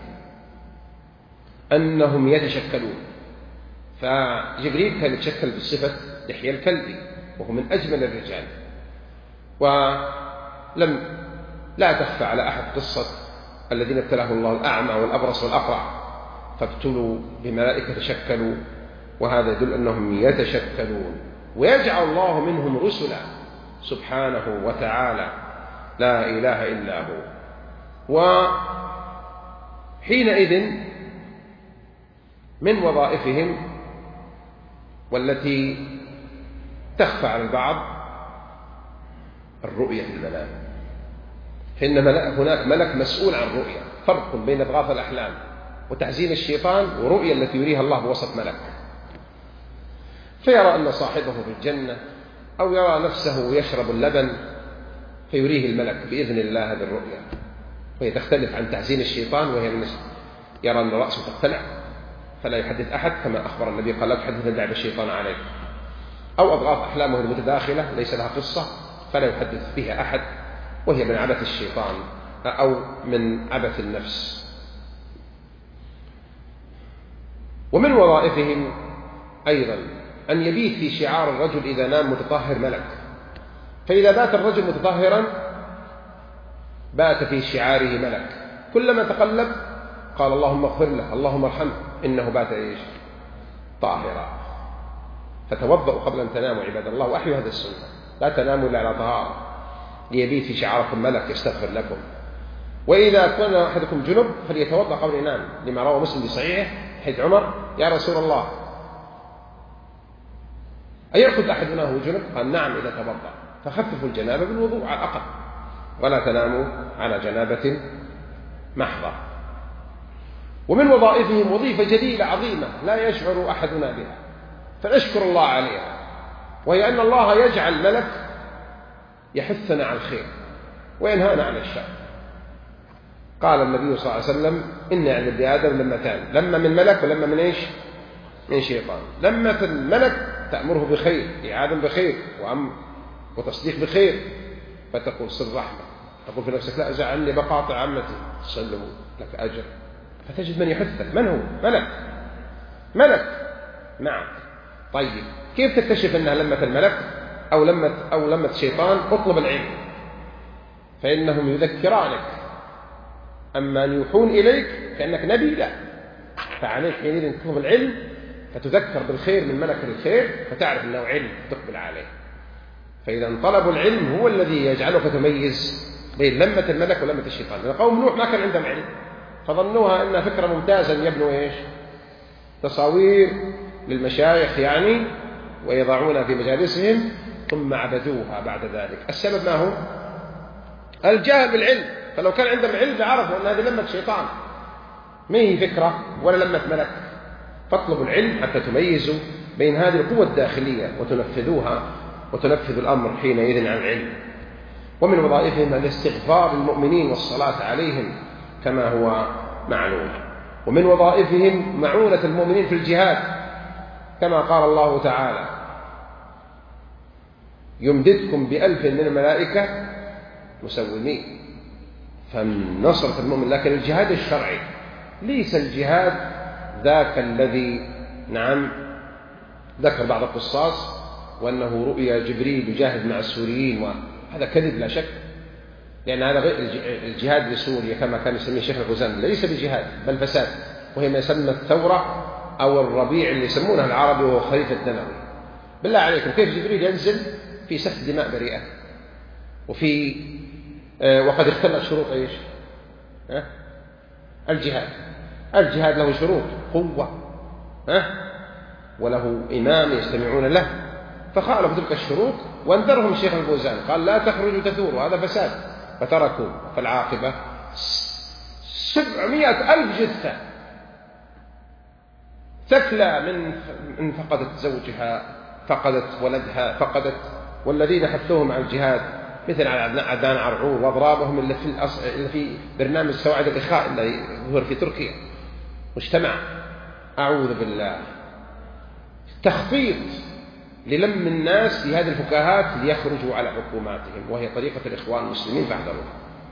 أنهم يتشكلون، فجبريل كان يتشكل بالصفة لحية الكلب وهو من أجمل الرجال، ولم لا تخفى على أحد قصة الذين ابتلاه الله الأعمى والأبرص والأقرع فابتلوا بملائكة تشكلوا، وهذا يدل أنهم يتشكلون، ويجعل الله منهم رسلا سبحانه وتعالى، لا إله إلا هو. وحينئذ من وظائفهم والتي تخفى على البعض الرؤية في المنام، فإن هناك ملك مسؤول عن الرؤية. فرق بين إضغاث الأحلام وتحزين الشيطان ورؤية التي يريها الله بوسط ملك، فيرى أن صاحبه في الجنة، أو يرى نفسه يشرب اللبن فيريه الملك بإذن الله هذه الرؤية، وهي تختلف عن تحزين الشيطان، وهي يرى أن رأسه تقتلع فلا يحدث أحد، كما أخبر النبي قال لا تحدث لعب الشيطان عليك. أو أضغاث أحلامه المتداخلة ليس لها قصة فلا يحدث بها أحد، وهي من عبث الشيطان أو من عبث النفس. ومن وظائفهم أيضا أن يبيت في شعار الرجل إذا نام متطهر ملك، فإذا بات الرجل متطهرا بات في شعاره ملك، كلما تقلب قال اللهم اغفر له اللهم ارحمه إنه بات إيش؟ طاهرا. فتوضأوا قبل أن تناموا عباد الله، وأحيوا هذا السنة، لا تناموا إلا على طهارة، ليبيت في شعاركم ملك يستغفر لكم. وإذا كان أحدكم جنب فليتوضأ قبل ينام، لما روى مسلم بصحيحه حديث عمر يا رسول الله أيرقد أحدنا وهو جنب؟ قال نعم إذا توضأ، فخففوا الجنابة بالوضوء على الأقل، ولا تناموا على جنابة محضة. ومن وظائفهم وظيفة جليلة عظيمة لا يشعر أحدنا بها، فنشكر الله عليها، وهي أن الله يجعل ملك يحثنا على الخير وينهانا عن الشر. قال النبي صلى الله عليه وسلم إن عند ابن آدم لمتان، لما من ملك ولما من إيش؟ من شيطان. لما في الملك تأمره بخير، إعادة بخير وأمر وتصديق بخير، فتقول صل رحمة، تقول في نفسك لا زعلني بقاطع عمتي، تصله لك أجر. فتجد من يحثك. من هو؟ ملك. ملك معك. طيب كيف تكتشف أنها لمة الملك أو لمة أو لمة الشيطان؟ اطلب العلم، فإنهم يذكرانك. أما أن يوحون إليك كأنك نبي، لا، فعليك حينئذ تطلب العلم فتذكر بالخير من ملك الخير، فتعرف أنه علم تقبل عليه. فإذا طلب العلم هو الذي يجعلك تميز بين لمة الملك ولمة الشيطان. لأن قوم نوح ما كان عندهم علم، فظنوها أنها فكرة ممتازة أن يبنوا إيش؟ تصاوير للمشايخ يعني، ويضعونها في مجالسهم، ثم عبدوها بعد ذلك. السبب ما هو؟ الجهل بالعلم. فلو كان عندهم علم لعرفوا أن هذه لمة شيطان، ما هي فكرة ولا لمة ملك. فاطلبوا العلم حتى تميزوا بين هذه القوة الداخلية وتنفذوها، وتنفذ الأمر حينئذ عن العلم. ومن وظائفهم الاستغفار للمؤمنين والصلاة عليهم كما هو معلوم. ومن وظائفهم معونة المؤمنين في الجهاد، كما قال الله تعالى: يمددكم بألف من الملائكة مسومين. فنصرة المؤمن. لكن الجهاد الشرعي ليس الجهاد ذاك الذي نعم ذكر بعض القصاص وأنه رؤيا جبريل يجاهد مع السوريين، وهذا كذب لا شك، لأن هذا غير الجهاد لسوريا كما كان يسميه الشيخ الغزالي، ليس بجهاد بل فساد، وهي ما يسمى الثورة أو الربيع اللي يسمونه العربي وهو خريف الدموي. بالله عليكم كيف جبريل ينزل في سفك دماء بريئة وفي آه وقد اختلت شروط ايش؟ آه؟ الجهاد. الجهاد له شروط قوة آه؟ وله إمام يستمعون له، فخالفوا تلك الشروط وانذرهم الشيخ البوزان قال لا تخرجوا تثوروا هذا فساد، فتركوا. فالعاقبة سبعمائة ألف جثة ثكلى من من فقدت زوجها، فقدت ولدها، فقدت. والذين حثوهم على الجهاد مثل عدنان عرعور واضرابهم اللي في الأص... اللي في برنامج سواعد الإخاء اللي ظهر في تركيا مجتمع، أعوذ بالله، تخطيط للم الناس في هذه الفكاهات ليخرجوا على حكوماتهم، وهي طريقة الإخوان المسلمين فاحذروها.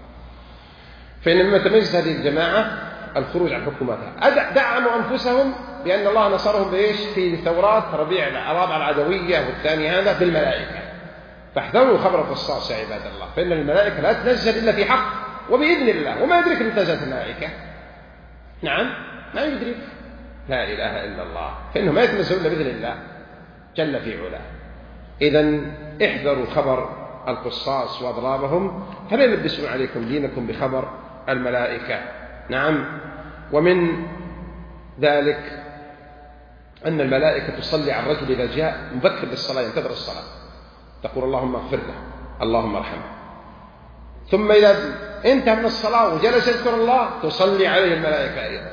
فإن مما تميز هذه الجماعة الخروج عن حكوماتها. دعموا أنفسهم بأن الله نصرهم بإيش؟ في ثورات ربيع الرابعة العدوية والثاني هذا بالملائكة. فاحذروا خبر القصاص يا عباد الله، فإن الملائكة لا تنزل إلا في حق وبإذن الله، وما يدرك أن نزلت الملائكة؟ نعم ما يدرك، لا إله إلا الله، فإنه ما يتنزل إلا بإذن الله جل في علاه. إذن احذروا خبر القصاص وأضرابهم، فلا يلبسون عليكم دينكم بخبر الملائكة. نعم. ومن ذلك أن الملائكة تصلي على الرجل إذا جاء مبكر للصلاة ينتظر الصلاة، تقول اللهم اغفر له، اللهم ارحمه. ثم إذا انتهى من الصلاة وجلس يذكر الله تصلي عليه الملائكة أيضا.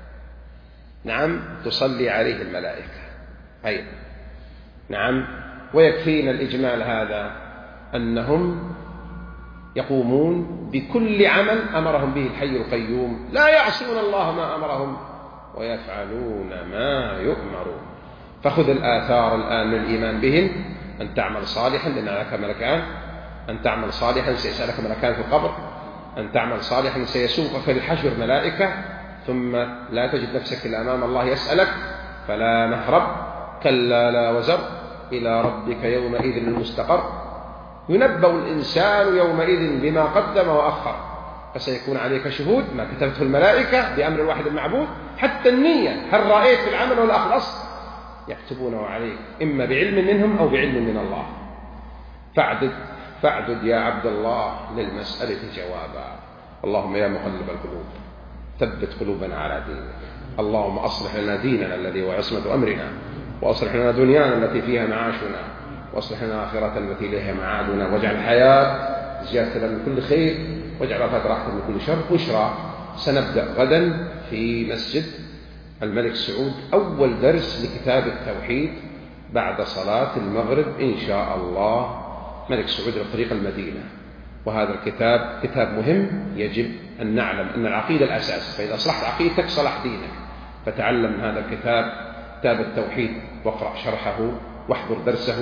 نعم تصلي عليه الملائكة أيضا. نعم. ويكفينا الإجمال هذا أنهم يقومون بكل عمل أمرهم به الحي القيوم، لا يعصون الله ما أمرهم ويفعلون ما يؤمرون. فخذ الآثار الآن من الإيمان بهم، أن تعمل صالحا لأن لك ملكان، أن تعمل صالحا سيسألك ملكان في القبر، أن تعمل صالحا سيسوقك للحشر ملائكة، ثم لا تجد نفسك إلا أمام الله يسألك، فلا نهرب، كلا لا وزر، إلى ربك يومئذ المستقر، ينبأ الإنسان يومئذ بما قدم وأخر، فسيكون عليك شهود ما كتبته الملائكة بأمر واحد المعبود، حتى النية هل رأيت في العمل ولا أخلص يكتبونه عليك، إما بعلم منهم أو بعلم من الله. فاعدد فاعدد يا عبد الله للمسألة جوابا. اللهم يا مقلب القلوب ثبت قلوبنا على دينك. اللهم أصلح لنا ديننا الذي هو عصمة أمرنا، وأصلح لنا دنيانا التي فيها معاشنا، وأصلح لنا آخرة التي إليها معادنا، واجعل الحياة زيادة لنا من كل خير، واجعل الوفاة راحة من كل شر. بشرى سنبدأ غدا في مسجد الملك سعود أول درس لكتاب التوحيد بعد صلاة المغرب إن شاء الله، ملك سعود لطريق المدينة. وهذا الكتاب كتاب مهم، يجب أن نعلم أن العقيدة الأساس، فإذا أصلحت عقيدتك صلح دينك. فتعلم هذا الكتاب، كتاب التوحيد، واقرأ شرحه واحضر درسه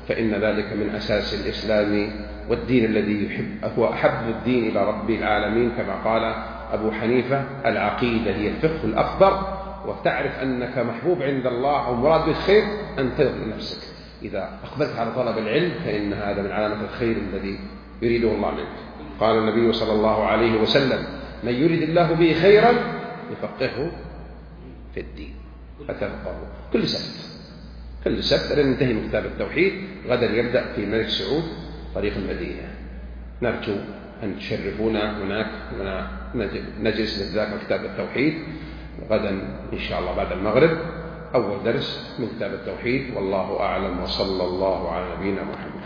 فإن ذلك من أساس الإسلام والدين الذي يحب هو أحب الدين إلى رب العالمين، كما قال أبو حنيفة: العقيدة هي الفقه الأخضر، وتعرف أنك محبوب عند الله ومراد بالخير أن ترضي نفسك. إذا أقبلت على طلب العلم فإن هذا من علامة الخير الذي يريده الله منك. قال النبي صلى الله عليه وسلم: من يريد الله به خيرا يفقهه في الدين. فتفقهوا كل سبت كل سبت لن ننتهي من كتاب التوحيد. غدا يبدأ في الملك سعود طريق المدينة. نرجو أن تشرفونا هناك ونجلس نتذاكر كتاب التوحيد غدا إن شاء الله بعد المغرب، أول درس من كتاب التوحيد. والله أعلم، وصلى الله على نبينا محمد.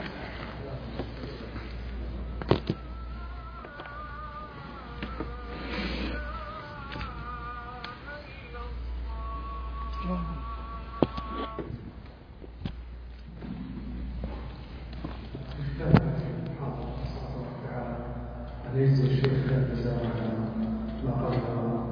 ليس الشيخ لا ما قبله